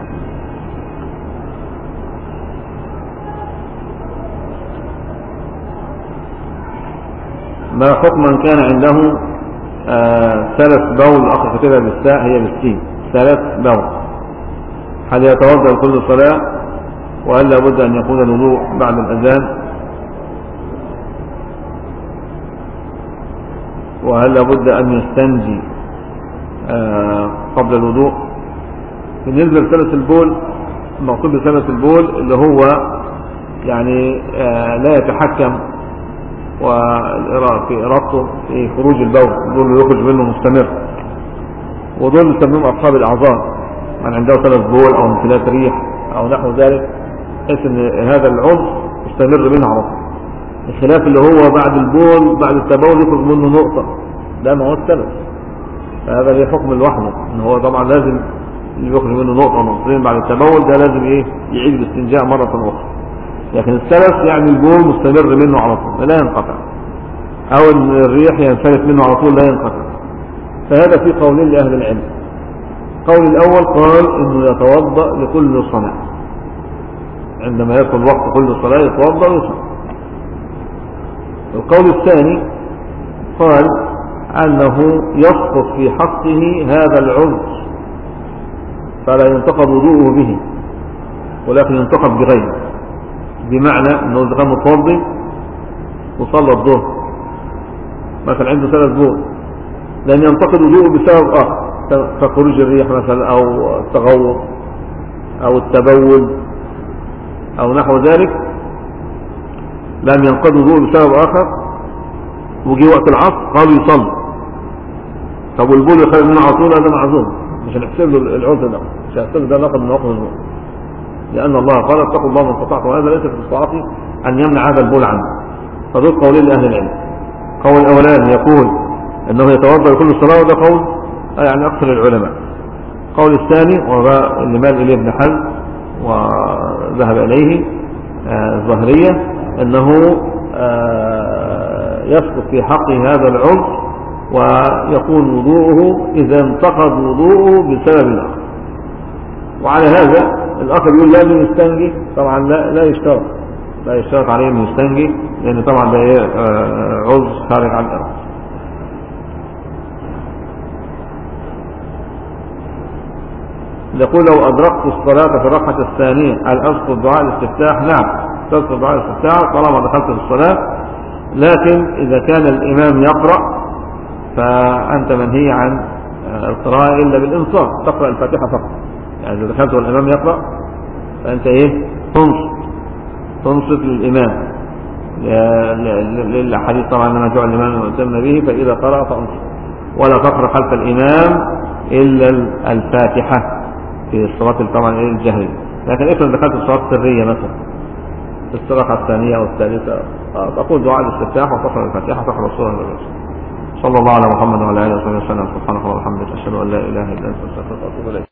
A: ما حكم من كان عنده ثلاث بول، أخذ كتابة بالساء هي بالسين، ثلاث بول، هل يتوضأ لكل صلاة، وهل لابد أن يكون الوضوء بعد الأذان، وهل لابد أن يستنجي قبل الوضوء؟ بالنسبة لثلاث البول، المقصود بثلاث البول اللي هو يعني لا يتحكم في إرادته في خروج البول، دول يخرج منه مستمر، ودول يسميهم أصحاب الأعذار، من عنده ثلاث بول أو انفلات ريح أو نحو ذلك، بحيث ان هذا العضو يستمر منه على طول. الخلاف اللي هو بعد البول بعد التبول يخرج منه نقطة، ده ما هو السلف، فهذا ليه حكم لوحده، ان هو طبعا لازم اللي يخرج منه نقطة نقطتين بعد التبول ده لازم يعيد الاستنجاء مرة أخرى. لكن السلف يعني البول مستمر منه على طول لا ينقطع، او ان الريح ينفلت منه على طول لا ينقطع. فهذا في قولين لأهل العلم. القول الأول قال انه يتوضأ لكل صلاة، عندما يدخل وقت كل صلاة يتوضأ ويصلي. القول الثاني قال أنه يسقط في حقه هذا العذر، فلا ينتقض وضوءه به، ولكن ينتقض بغيره، بمعنى أنه إذا كان متوضي وصلى الظهر مثلا عنده ثلاث بول، لأن ينتقض وضوءه بسبب آخر كخروج الريح مثلا أو التغوط أو التبول أو نحو ذلك، لم ينقض وضوءه بسبب آخر، وجي وقت العصر قالوا يصلي، طب والبول يخرج منه على طول، هذا معذور، مش هنحسب له العذر ده، مش هنحسب له ده نقض من نواقض الوضوء، لأن الله قال اتقوا الله ما استطعتم، وهذا ليس في استطاعته أن يمنع هذا البول عنه. فدول قولين لأهل العلم. قول الأولاني يقول أنه يتوضأ لكل صلاة، وده قول يعني أكثر العلماء. قول الثاني وهو اللي مال إليه ابن حزم وذهب إليه الظاهرية أنه يسقط في حقه هذا العذر ويكون وضوءه إذا انتقض وضوءه بسبب الآخر. وعلى هذا الآخر يقول لازم يستنجي، طبعا لا يشترط عليه أن يستنجي، لأن طبعا ده عذر خارج عن الإرادة. يقول لو أدركت الصلاة في الركعة الثانية هل أذكر دعاء الاستفتاح؟ نعم تذكر دعاء الاستفتاح طالما دخلت في الصلاة، لكن إذا كان الإمام يقرأ فأنت منهي عن القراءة إلا بالإنصات، تقرأ الفاتحة فقط. يعني إذا دخلت والإمام يقرأ فأنت تنصت للإمام للحديث طبعا لما جعل الإمام يؤتم به، فإذا قرأ فأنصت، ولا تقرأ خلف الإمام إلا الفاتحة في الصلاة طبعا الجهرية. لكن افرض دخلت الصلاة السرية مثلا في الركعة الثانية والثالثة تقول دعاء الاستفتاح وتقرأ الفاتحة تقرأ السورة النبوية. صلى الله على محمد وعلى آله وصحبه وسلم. سبحانك اللهم وبحمدك أشهد أن لا إله إلا أنت أستغفرك وأتوب إليك.